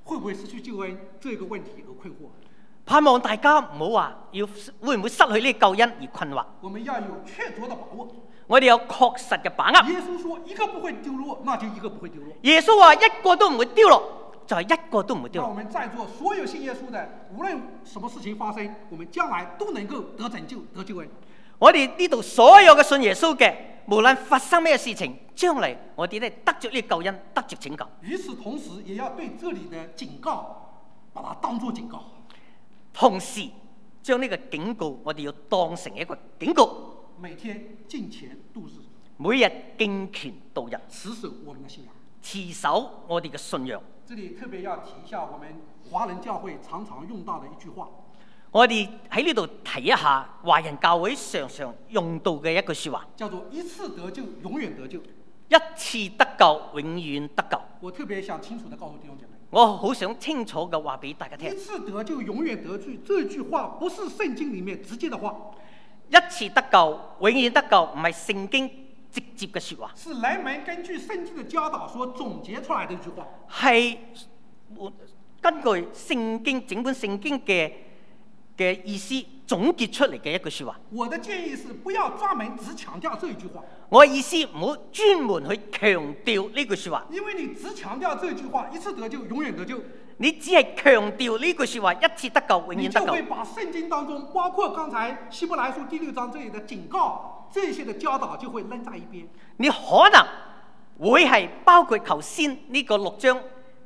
S1: 會不會失去救恩這個問題而困惑？
S2: 盼望大家唔好話會唔會失去呢個救恩而困惑。
S1: 我們要有確鑿的把握。
S2: 我哋有確實嘅把握。
S1: 耶穌說一個不會丟落，那就一個不會丟落。
S2: 耶穌話一個都唔會丟落，就係一個都唔會丟落。
S1: 那我們在座所有信耶穌的，無論什麼事情發生，我們將來都能夠得拯救、得救恩。
S2: 我哋呢度所有嘅信耶穌嘅，無論發生咩事情，將嚟我哋咧得着呢個救恩，得着拯救。
S1: 與此同時，也要對這裡的警告，把它當作警告。
S2: 同時將呢個警告，我哋要當成一個警告。
S1: 每天敬虔度日，
S2: 每日敬虔度日，
S1: 持守我們的信仰，
S2: 持守我哋嘅信仰。
S1: 這裡特別要提一下我們華人教會常常用到的一句話。
S2: 我哋喺呢度提一下華人教會常常用到嘅一句說話，
S1: 叫做一次得救，永遠得救。
S2: 一次得救，永遠得救。
S1: 我特別想清楚地告訴弟兄姐妹，
S2: 我好想清楚嘅話俾大家聽。
S1: 一次得救，永遠得救，這句話不是聖經裡面直接的話。
S2: 一次得救，永遠得救，唔係聖經直接嘅說話，
S1: 是人們根據聖經的教導所總結出來的一句話，
S2: 係根據聖經整本聖經嘅意思總結出嚟嘅一句說話。
S1: 我的建議是不要專門只強調這一句話。
S2: 我嘅意思唔好專門去強調呢句說話，
S1: 因為你只強調這句話，一次得救，永遠得救，
S2: 你只係強調呢句說話，一次得救，永遠得救，
S1: 你就會把聖經當中包括剛才希伯來書第6章這裡的警告，這些的教導就會扔在一邊。
S2: 你可能會係包括頭先呢個6章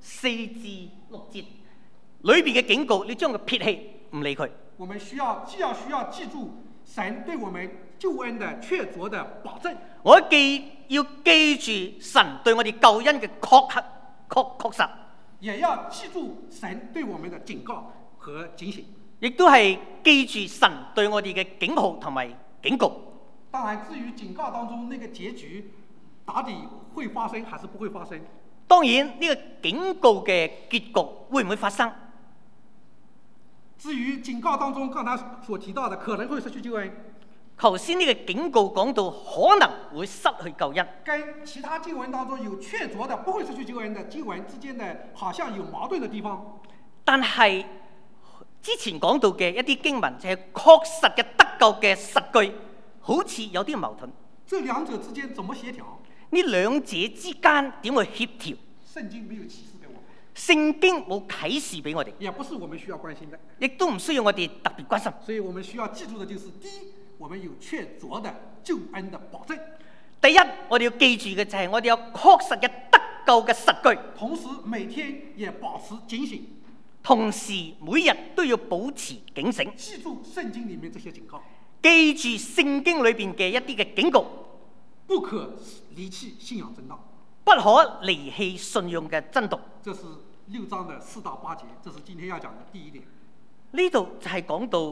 S2: 4至6節裏邊嘅警告，你將佢撇棄，唔理佢。
S1: 我們需要記住神對我們救恩的確鑿的保證。
S2: 我既要記住神對我哋救恩嘅確實，
S1: 也要記住神對我們的警告和警醒，
S2: 亦都係記住神對我哋嘅警號同埋警告。
S1: 當然，至於警告當中那個結局到底會發生還是不會發生，
S2: 當然呢個警告嘅結局會唔會發生？
S1: 至於警告當中剛才所提到的可能會失去救恩，
S2: 頭先呢個警告講到可能會失去救恩，
S1: 跟其他經文當中有確鑿的不會失去救恩的經文之間的好像有矛盾的地方。但係
S2: 之前講到嘅一啲經文就係確實嘅得救嘅實據，好似有啲矛盾。
S1: 這兩者之間怎麼協調？
S2: 呢兩者之間點去協調？
S1: 聖經沒有啟示給我們，
S2: 聖經冇啟示俾我哋，
S1: 也不是我們需要關心的，
S2: 亦都唔需要我哋特別關心。
S1: 所以我們需要記住的就是：第一，我們有確鑿的救恩的保證；
S2: 第一，我哋要記住嘅就係我哋有確實嘅得救嘅實據，
S1: 同時每天也保持警醒，
S2: 同時每日都要保持警醒，
S1: 記住聖經裡面這些警告，
S2: 記住聖經裏邊嘅一啲嘅警告，
S1: 不可離棄信仰真道，
S2: 不可離棄信仰嘅真道。
S1: 這是6章的4到8節，這是今天要講的第一點。
S2: 呢度就係講到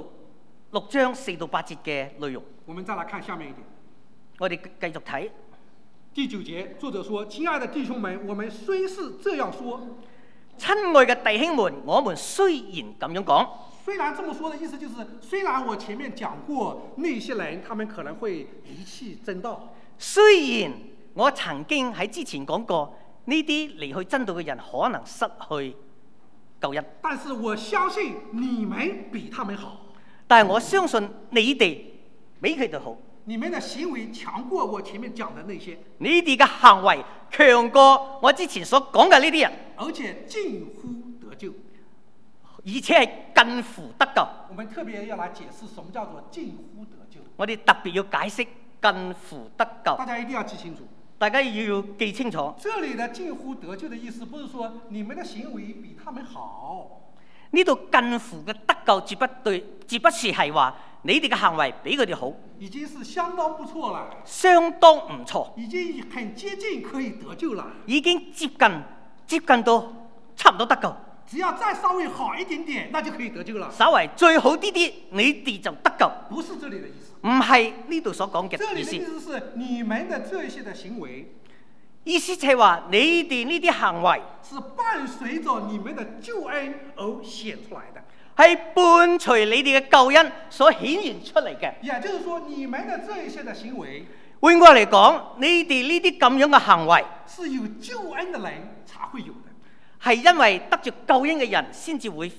S2: 6章4到8節嘅內容。
S1: 我們再來看下面一點，
S2: 我哋繼續睇
S1: 第9節，作者說：親愛的弟兄們，我們雖是這樣說，
S2: 親愛嘅弟兄們，我們雖然咁樣講，
S1: 雖然這麼說的意思就是，雖然我前面講過那些人他們可能會離棄真道，
S2: 雖然我曾經喺之前講過呢啲離去真道嘅人可能失去救恩，
S1: 但是我相信你們比他們好，
S2: 但係我相信你哋比佢哋好，
S1: 你們的行為強過我前面講的那些，
S2: 你哋嘅行為強過我之前所講嘅呢啲人，
S1: 而且近乎得救，
S2: 而且係近乎得救。
S1: 我們特別要來解釋什麼叫做近乎得救，
S2: 我哋特別要解釋近乎得救，
S1: 大家一定要記清楚。
S2: 大家要記清楚，
S1: 這裡的近乎得救的意思，不是說你們的行為比他們好。
S2: 呢度近乎嘅得救，絕不是係話你哋嘅行為比佢哋好，
S1: 已經是相當不錯了，
S2: 相當唔錯，
S1: 已經很接近可以得救了，
S2: 已經接近到差唔多得救。
S1: 只要再稍微好一點點，那就可以得救了。
S2: 稍為最好啲啲，你哋就得救。
S1: 不是這裡的意思，
S2: 唔係呢度所講嘅
S1: 這裡的意
S2: 意思。
S1: 思是你們的這些的行為，
S2: 意思就係話你哋呢啲行為
S1: 是伴隨着你們的救恩而顯出來的。
S2: 係伴隨你哋嘅救恩所顯現出嚟嘅。
S1: 也就是說，你們的這一些的行為，
S2: 換過嚟講，你哋呢啲咁樣嘅行為
S1: 是有救恩的人才會有的，
S2: 係因為得着救恩嘅人先至會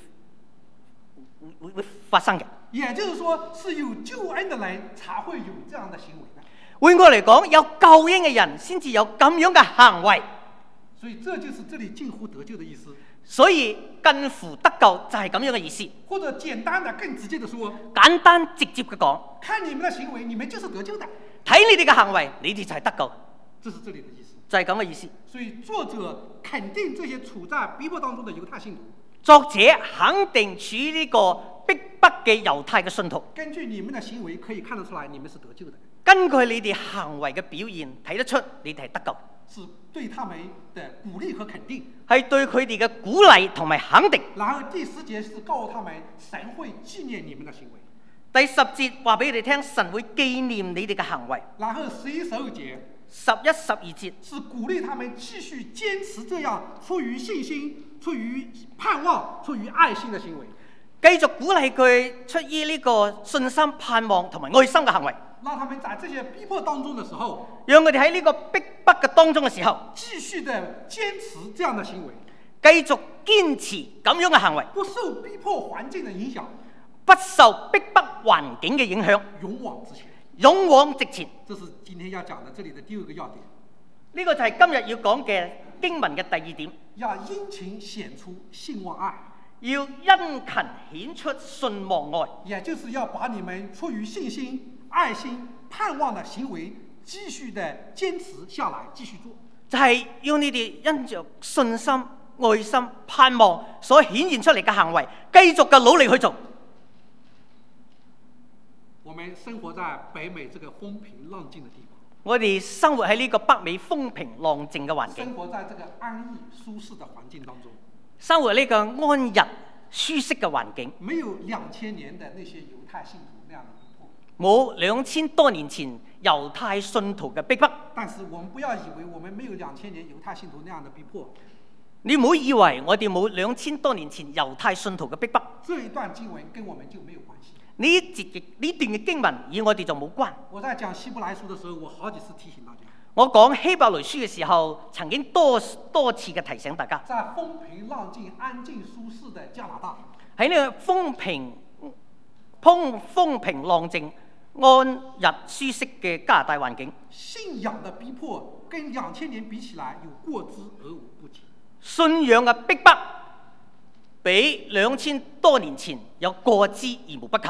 S2: 發生嘅。
S1: 也就是說，是有救恩的人才會有這樣的行為的。
S2: 換過嚟講，有救恩嘅人先至有咁樣嘅行為。
S1: 所以這就是這裡近乎得救的意思。
S2: 所以近乎得救就係咁樣嘅意思。
S1: 或者簡單的、更直接的說，
S2: 簡單直接嘅講，
S1: 看你們的行為，你們就是得救的。
S2: 睇你哋嘅行為，你哋就係得救。
S1: 這是這裡的意思。
S2: 就係咁嘅意思。
S1: 所以作者肯定這些處在逼迫當中的猶太信徒。
S2: 作者肯定處於呢個逼迫嘅猶太嘅信徒。
S1: 根據你們的行為可以看得出來，你們是得救的。
S2: 根據你哋行為嘅表現睇得出你哋係得救。
S1: 是對他們的鼓勵和肯定，
S2: 係對佢哋嘅鼓勵同埋肯定。
S1: 然後第10節是告訴他們，神會紀念你們的行為。
S2: 第10節話俾你哋聽，神會紀念你哋嘅行為。
S1: 然後11、12節
S2: 11、12節
S1: 是鼓勵他們繼續堅持這樣出於信心、出於盼望、出於愛心的行為。
S2: 繼續鼓勵佢出於呢個信心、盼望同埋愛心嘅行為。
S1: 讓他們在這些逼迫當中的時候，
S2: 讓佢哋喺呢個逼迫嘅當中嘅時候，
S1: 繼續的堅持這樣的行為，
S2: 繼續堅持咁樣嘅行為，
S1: 不受逼迫環境的影響，
S2: 不受逼迫環境嘅影響，
S1: 勇往直前。
S2: 勇往直前。
S1: 這是今天要講的這裡的第2個要點。
S2: 呢個就係今日要講嘅經文嘅第2點。
S1: 要殷勤顯出信望愛，
S2: 要殷勤顯出信望愛，
S1: 也就是要把你們出於信心、愛心、盼望的行為繼續的堅持下來，繼續做。
S2: 就係要你哋因着信心、愛心、盼望所顯現出嚟嘅行為，繼續嘅努力去做。
S1: 我們生活在北美這個風平浪靜的地方，
S2: 我哋生活喺呢個北美風平浪靜嘅環境，
S1: 生活在這個安逸舒適的環境當中，
S2: 生活呢個安逸舒適嘅環境，
S1: 沒有2000年的那些猶太信徒那樣的逼迫，
S2: 冇2000多年前猶太信徒嘅逼迫。
S1: 但是我們不要以為我們沒有2000年猶太信徒那樣的逼迫。
S2: 你唔好以為我哋冇2000多年前猶太信徒嘅逼迫。
S1: 這一段經文跟我們就沒有關係。
S2: 呢段嘅經文與我哋就冇關。
S1: 我在講希伯來書的時候，我好幾次提醒大家。
S2: 我講希伯來書嘅時候，曾經多次嘅提醒大家。
S1: 在風平浪靜、安靜舒適的加拿大，
S2: 喺呢個風平浪靜、安逸舒適嘅加拿大環境，
S1: 信仰的逼迫跟2000年比起來，有過之而無不及。
S2: 信仰嘅逼迫比2000多年前有過之而無不及。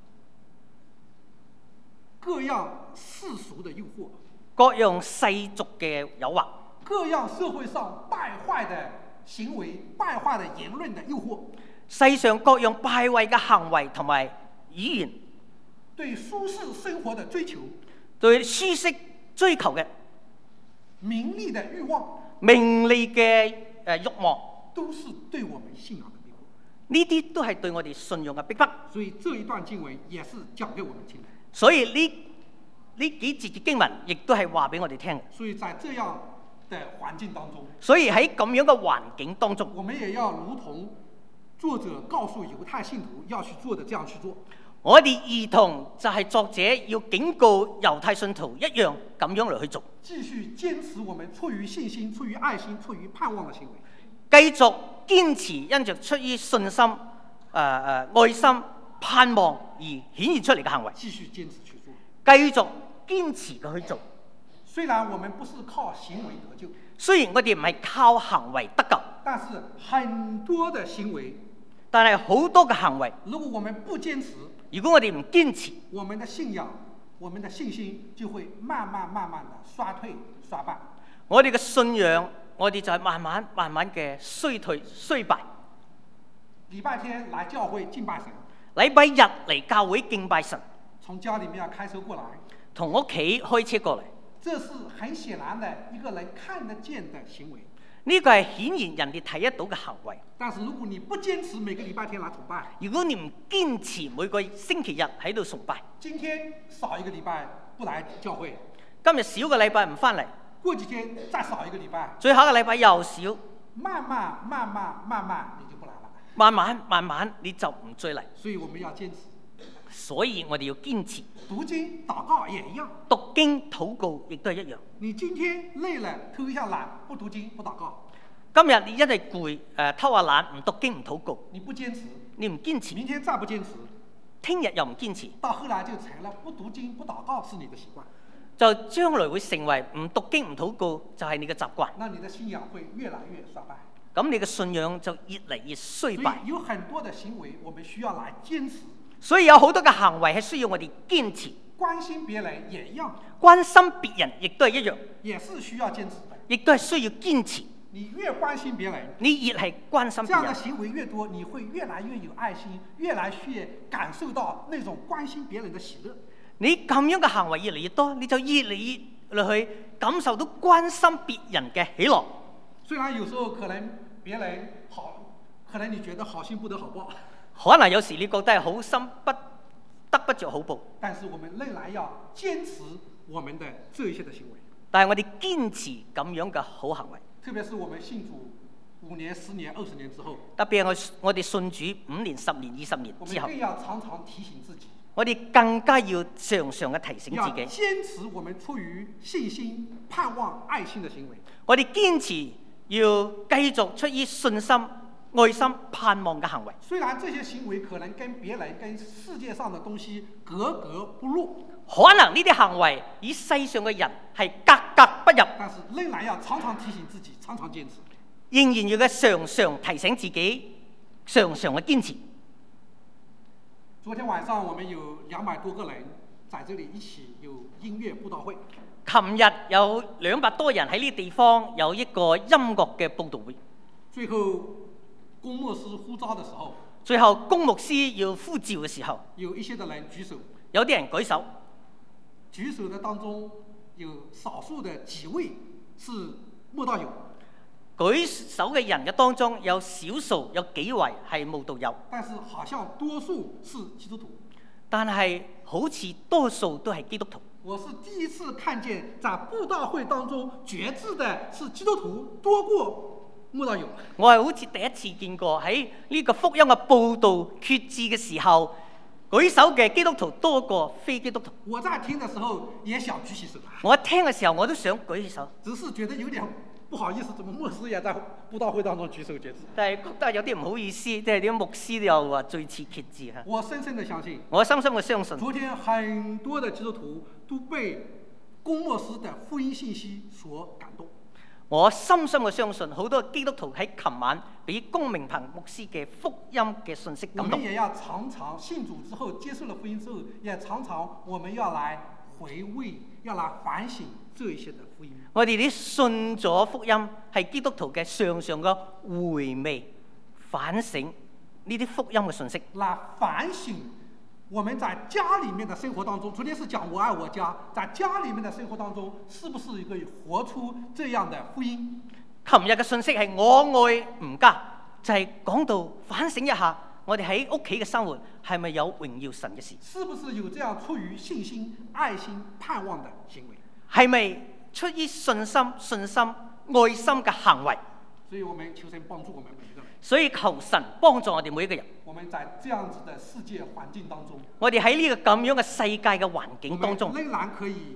S1: 各樣世俗的誘惑，
S2: 各樣世俗嘅誘惑，
S1: 各樣社會上敗壞的行為、敗壞的言論的誘惑，
S2: 世上各樣敗壞嘅行為同埋語言，
S1: 對舒適生活的追求，
S2: 對舒適追求嘅
S1: 名利的慾望，
S2: 名利嘅慾望，
S1: 都是對我們信仰的逼迫。
S2: 呢啲都係對我哋信仰嘅逼迫。
S1: 所以這一段經文也是講給我們聽的。
S2: 所以呢幾節嘅經文亦都係話俾我哋聽嘅。
S1: 所以在這樣的環境當中，
S2: 所以喺咁樣嘅環境當中，
S1: 我們也要如同作者告訴猶太信徒要去做的這樣去做。
S2: 我哋兒童就係作者要警告猶太信徒一樣咁樣嚟去做，
S1: 繼續堅持我們出於信心、出於愛心、出於盼望的行為，
S2: 繼續堅持因着出於信心、愛心、盼望而顯現出嚟嘅行為，
S1: 繼續堅持去做，
S2: 繼續堅持嘅去做。
S1: 雖然我們不是靠行為得救，
S2: 雖然我哋唔係靠行為得救，
S1: 但是很多的行為，
S2: 但係好多嘅行為，
S1: 如果我們不堅持，
S2: 如果我哋唔堅持，
S1: 我們的信仰、我們的信心就會慢慢的衰退、衰敗。
S2: 我哋嘅信仰，我哋就係慢慢嘅衰退、衰敗。
S1: 禮拜天來教會敬拜神，
S2: 禮拜日嚟教會敬拜神，
S1: 從家裏面要開車過來，
S2: 同屋企開車過嚟，
S1: 這是很顯然的一個人看得見的行為。
S2: 呢個係顯然人哋睇得到嘅行為。
S1: 但是如果你不堅持每個禮拜天來崇拜，
S2: 如果你唔堅持每個星期日喺度崇拜，
S1: 今天少一個禮拜不來教會，
S2: 今日少個禮拜唔返嚟，
S1: 過幾天再少一個禮拜，
S2: 最後一個禮拜又少，
S1: 慢慢你就不來了。
S2: 慢慢你就唔再嚟。
S1: 所以我們要堅持，
S2: 所以我哋要堅持。
S1: 讀經禱告也一樣，
S2: 讀經禱告亦都係一樣。
S1: 你今天累了，偷一下懶，不讀經不禱告，
S2: 今日你因為攰偷下懶，唔讀經唔禱告，
S1: 你不堅持，
S2: 你唔堅持，
S1: 明天再不堅持，
S2: 聽日又唔堅持，
S1: 到後來就成了不讀經不禱告是你的習慣，
S2: 就將來會成為唔讀經唔禱告就係你嘅習慣。
S1: 那你的信仰會越來越衰敗。
S2: 咁你嘅信仰就越嚟越衰敗。
S1: 所以有很多的行為我們需要來堅持。
S2: 所以有好多嘅行為係需要我哋堅持。
S1: 關心別人也一樣，
S2: 關心別人亦都係一樣，
S1: 也是需要堅持的。
S2: 亦都係需要堅持。
S1: 你越關心別人，
S2: 你越係關心別人，
S1: 這樣的行為越多，你會越來越有愛心，越來越感受到那種關心別人的喜樂。
S2: 你咁樣嘅行為越嚟越多，你就越嚟越去感受到關心別人嘅喜樂。
S1: 雖然有時候可能別人好，可能你覺得好心不得好報，
S2: 可能有時你覺得係好心得不着好報，
S1: 但是我們仍然要堅持我們的這一些的行為。
S2: 但係我哋堅持咁樣嘅好行為，
S1: 特別是我們信主5年、10年、20年之後，
S2: 特別係我哋信主5年、10年、20年之後，
S1: 我們更要常常提醒自己，
S2: 我哋更加要常常嘅提醒自己，
S1: 要堅持我們出於信心、盼望、愛心的行為。
S2: 我哋堅持要繼續出於信心、愛心、盼望嘅行為。
S1: 雖然這些行為可能跟別人、跟世界上的東西格格不入，
S2: 可能呢啲行為與世上嘅人係格格不入，
S1: 但是仍然要常常提醒自己，常常堅持。
S2: 仍然要嘅常常提醒自己，常常嘅堅持。
S1: 昨天晚上我們有200多個人在這裡一起有音樂佈道會。
S2: 琴日有200多人喺呢個地方有一個音樂嘅佈道會。
S1: 最後公牧師呼召的時候，
S2: 最後公牧師要呼召嘅時候，
S1: 有一些的人舉手，
S2: 有啲人舉手。
S1: 舉手的當中有少數的幾位是慕道友。
S2: 舉手嘅人嘅當中有少數有幾位係慕道友，
S1: 但是好像多數是基督徒。
S2: 但係好似多數都係基督徒。
S1: 我是第一次看見在佈道會當中決志的是基督徒多過慕道友。
S2: 我係好似第一次見過喺呢個福音嘅佈道決志嘅時候，舉手嘅基督徒多過非基督徒。
S1: 我在聽的時候也想舉起手，
S2: 我一聽嘅時候我都想舉起手，
S1: 只是覺得有點不好意思，怎麼牧師也在佈道會當中舉手決志？
S2: 但係覺得有啲唔好意思，即係啲牧師又話最似決志嚇。
S1: 我深深的相信，
S2: 我深深嘅相信，
S1: 昨天很多的基督徒都被公牧師的福音信息所感動。
S2: 我深深嘅相信，好多基督徒喺琴晚俾龔明鵬牧師嘅福音嘅信息感動。
S1: 我們也要常常信主之後，接受了福音之後，也常常我們要來回味，要來反省這一些的福音。
S2: 我哋啲信咗福音係基督徒嘅常常嘅回味、反省呢啲福音嘅信息。
S1: 來反省我們在家裡面的生活當中，昨天是講我愛我家，在家裡面的生活當中，是不是可以活出這樣的福音？
S2: 琴日嘅信息係我愛吾家，就係講到反省一下，我哋喺屋企嘅生活係咪有榮耀神嘅事？
S1: 是不是有這樣出於信心、愛心、盼望的行為？
S2: 係咪出於信心、愛心嘅行為？
S1: 所以我們求神幫助我們每一個人。
S2: 所以求神幫助我哋每一個人。
S1: 我們在這樣子的世界環境當中，
S2: 我哋喺呢個咁樣嘅世界嘅環境當中，
S1: 仍然可以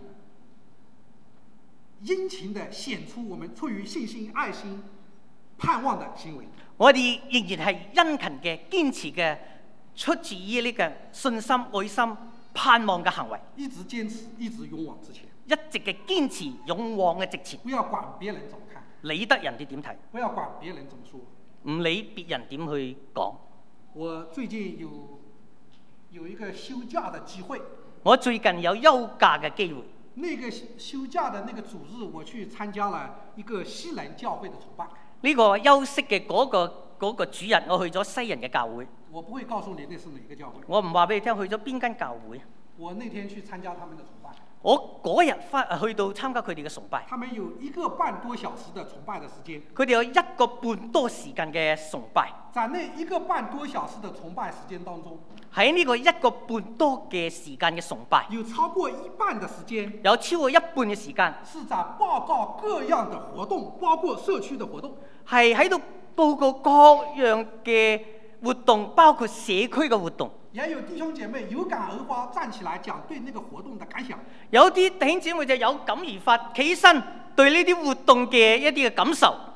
S1: 殷勤地顯出我們出於信心、愛心、盼望的行為。
S2: 我哋仍然係殷勤嘅、堅持嘅，出自於呢個信心、愛心、盼望嘅行為，
S1: 一直堅持，一直勇往直前，
S2: 一直嘅堅持、勇往嘅直前。
S1: 不要管別人怎麼看，
S2: 理得人哋點睇，
S1: 不要管別人怎麼說，
S2: 唔理別人點去講。
S1: 我最近有一個休假的機會，
S2: 我最近有休假嘅機會。
S1: 那個休假的那個主日，我去參加了一個西人教會的崇拜。
S2: 呢個休息嘅嗰個主日，我去咗西人嘅教會。
S1: 我不會告訴你那是哪個教會。
S2: 我唔話俾你聽去咗邊間教會。
S1: 我那天去參加他們的崇拜。
S2: 我嗰日去到參加佢哋嘅崇拜。
S1: 他們有1個半多小時的崇拜的時間。
S2: 佢哋有1個半多時間嘅崇拜。
S1: 在那1個半多小時的崇拜時間當中，
S2: 喺呢個1個半多嘅時間嘅崇拜，
S1: 有超過一半的時間，
S2: 有超過一半嘅時間
S1: 是在報告各樣的活動，包括社區的活動，
S2: 係喺度報告各樣嘅活動，包括社區嘅活動。
S1: 也有弟兄姐妹有感而發站起來講對那個活動的感想。
S2: 有啲弟兄姊妹就有感而發，企起身對呢啲活動嘅一啲嘅感受。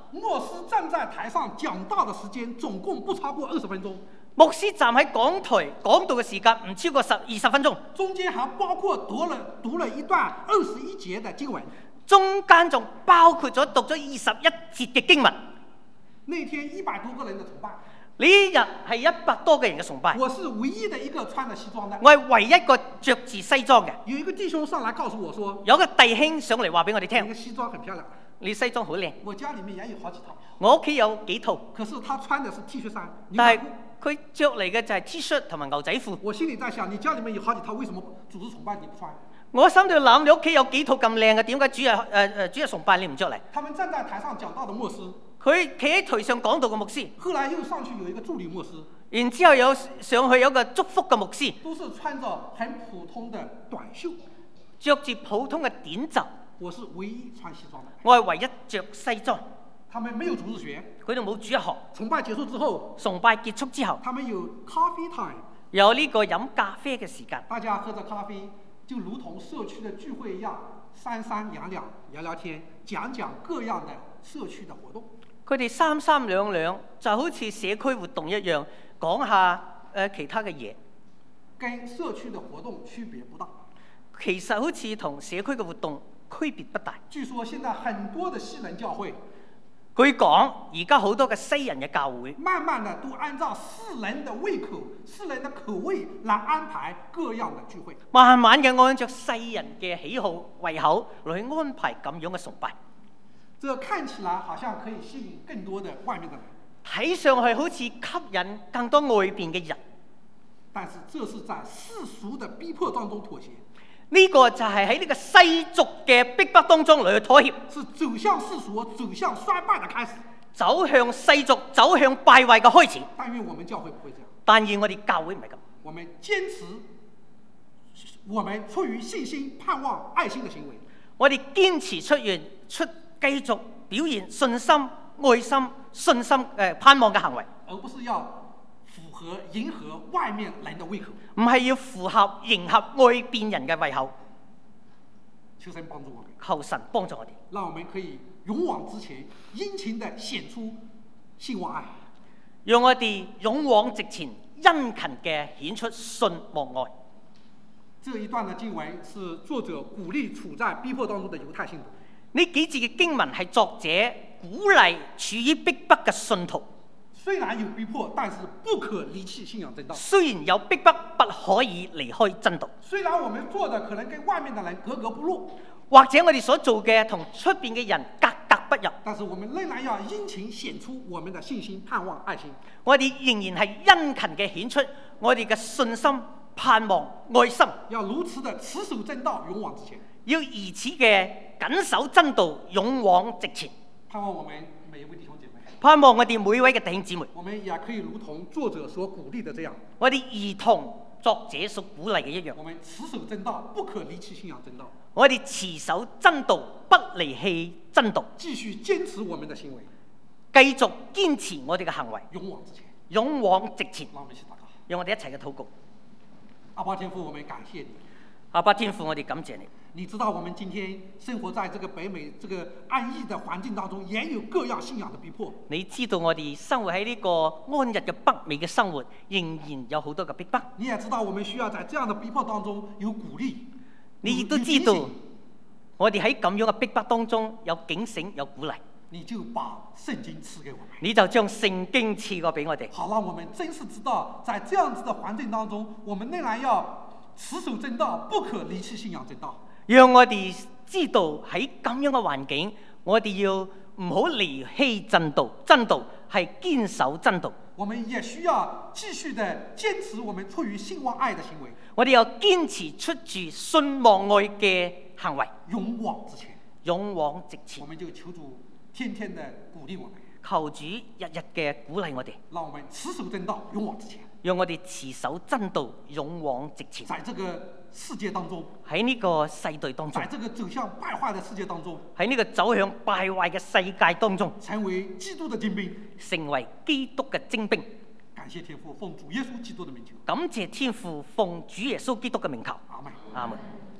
S1: 牧師站在台上講道的時間總共不超過20分鐘。
S2: 牧師站喺講台講道嘅時間唔超過20分鐘，
S1: 中間還包括讀了一段21節的經文，
S2: 中間仲包括咗讀咗21節嘅經文。
S1: 那天100多個人的崇拜，
S2: 呢日係100多個人嘅崇拜，
S1: 我是唯一的一個穿着西裝的。
S2: 我係唯一一個着住西裝嘅。
S1: 有一個弟兄上來告訴我說，
S2: 有個弟兄上嚟話俾我哋
S1: 你
S2: 聽，
S1: 的西裝很漂亮，
S2: 你西裝好靚，
S1: 我家裡面也有好幾套。
S2: 我屋企有幾套，
S1: 可是他穿的是 T 恤衫，
S2: 但係佢着嚟嘅就係 T 恤同埋牛仔褲。
S1: 我心裡在想，你家裡面有好幾套，為什麼主日崇拜你不穿？
S2: 我心度諗，你屋企有幾套咁靚嘅，點解主日崇拜你唔着嚟？
S1: 他們站在台上講道的牧師，
S2: 佢企喺台上講道嘅牧師，
S1: 後來又上去有一個助理牧師，
S2: 然之後有上去有個祝福嘅牧師，
S1: 都是穿着很普通的短袖，
S2: 着住普通嘅短袖。
S1: 我是唯一穿西裝的。
S2: 我係唯一着西裝。
S1: 他們沒有主日學，
S2: 佢哋冇主日學。
S1: 崇拜結束之後，
S2: 崇拜結束之後，
S1: 他們有 coffee time，
S2: 有呢個飲咖啡嘅時間。
S1: 大家喝着咖啡，就如同社區的聚會一樣，三三兩兩聊聊天，講講各樣的社區的活動。
S2: 佢哋三三兩兩就好似社區活動一樣，講下其他嘅嘢，
S1: 跟社區的活動區別不大。
S2: 其實好似同社區嘅活動區別不大。
S1: 據說現在很多的西人教會，
S2: 據講而家好多嘅西人嘅教會，
S1: 慢慢的都按照世人的胃口、世人的口味來安排各樣的聚會。
S2: 慢慢嘅按照世人嘅喜好胃口來去安排咁樣嘅崇拜。
S1: 這看起來好像可以吸引更多的外面的人，
S2: 睇上去好似吸引更多外邊嘅人，
S1: 但是這是在世俗的逼迫當中妥協。
S2: 呢個就係喺呢個世俗嘅逼迫當中嚟去妥協，
S1: 是走向世俗、走向衰敗的開始，
S2: 走向世俗、走向敗壞嘅開始。
S1: 但願我們教會不會這樣。
S2: 但願我哋教會唔係咁，
S1: 我們堅持我們出於信心、盼望、愛心的行為。
S2: 我哋堅持繼續表現信心、愛心、信心盼望嘅行為，
S1: 而不是要符合迎合外面人的胃口，
S2: 唔係要符合迎合外邊人嘅胃口。
S1: 求神幫助我們，
S2: 求神幫助我哋，
S1: 讓我們可以勇往直前，殷勤地顯出信望愛，
S2: 讓我哋勇往直前，殷勤嘅顯出信望愛。
S1: 這一段的經文是作者鼓勵處在逼迫當中的猶太信徒。
S2: 呢幾節嘅經文係作者鼓勵處於逼迫嘅信徒。
S1: 雖然有逼迫，但是不可離棄信仰真道。
S2: 雖然有逼迫，不可以離開真道。
S1: 雖然我們做的可能跟外面的人格格不入，
S2: 或者我哋所做嘅同出邊嘅人格格不入，
S1: 但是我們仍然要殷勤顯出我們的信心、盼望、愛心。
S2: 我哋仍然係殷勤嘅顯出我哋嘅信心、盼望、愛心。
S1: 要如此的持守真道，勇往直前。
S2: 要如此嘅緊守真道，勇往直前。
S1: 盼望我們每一位弟兄姐妹，
S2: 盼望我哋每位嘅弟兄姊妹，
S1: 我們也可以如同作者所鼓勵的這樣，
S2: 我哋如同作者所鼓勵嘅一樣，
S1: 我們持守真道，不可離棄信仰真道。
S2: 我哋持守真道，不離棄真道，
S1: 繼續堅持我們的行為，
S2: 繼續堅持我哋嘅行為，
S1: 勇往直前。
S2: 勇往直前。
S1: 讓我們一起禱告。
S2: 讓我哋一齊嘅禱告。
S1: 阿爸天父，我們感謝你。
S2: 阿爸天父，我哋感謝你。
S1: 你知道我們今天生活在這個北美這個安逸的環境當中，也有各樣信仰的逼迫。
S2: 你知道我哋生活喺呢個安逸嘅北美嘅生活，仍然有好多嘅逼迫。
S1: 你也知道我們需要在這樣的逼迫當中有鼓勵。
S2: 你亦都知道我哋喺咁樣嘅逼迫當中有警醒、有鼓勵。
S1: 你就把聖經賜給我們，
S2: 你就將聖經賜過俾我哋，
S1: 好讓我們真是知道，在這樣子的環境當中，我們仍然要持守真道，不可離棄信仰真道。
S2: 讓我哋知道喺咁樣嘅環境，我哋要唔好離棄真道，真道係堅守真道。
S1: 我們也需要繼續的堅持我們出於信望愛的行為。
S2: 我哋要堅持出住信望愛嘅行為，
S1: 勇往直前，
S2: 勇往直前。
S1: 我們就求主天天的鼓勵我們，
S2: 求主日日嘅鼓勵我哋，
S1: 讓我們持守真道，勇往直前。
S2: 讓我哋持守真道，勇往直前。
S1: 在這個世界當中，
S2: 喺呢個世代當中，
S1: 在這個走向敗壞的世界當中，
S2: 喺呢個走向敗壞嘅世界當中，
S1: 成為基督的精兵，
S2: 成為基督嘅精兵。
S1: 感謝天父，奉主耶穌基督的名求。
S2: 感謝天父，奉主耶穌基督嘅名求。
S1: 阿門。
S2: 阿門。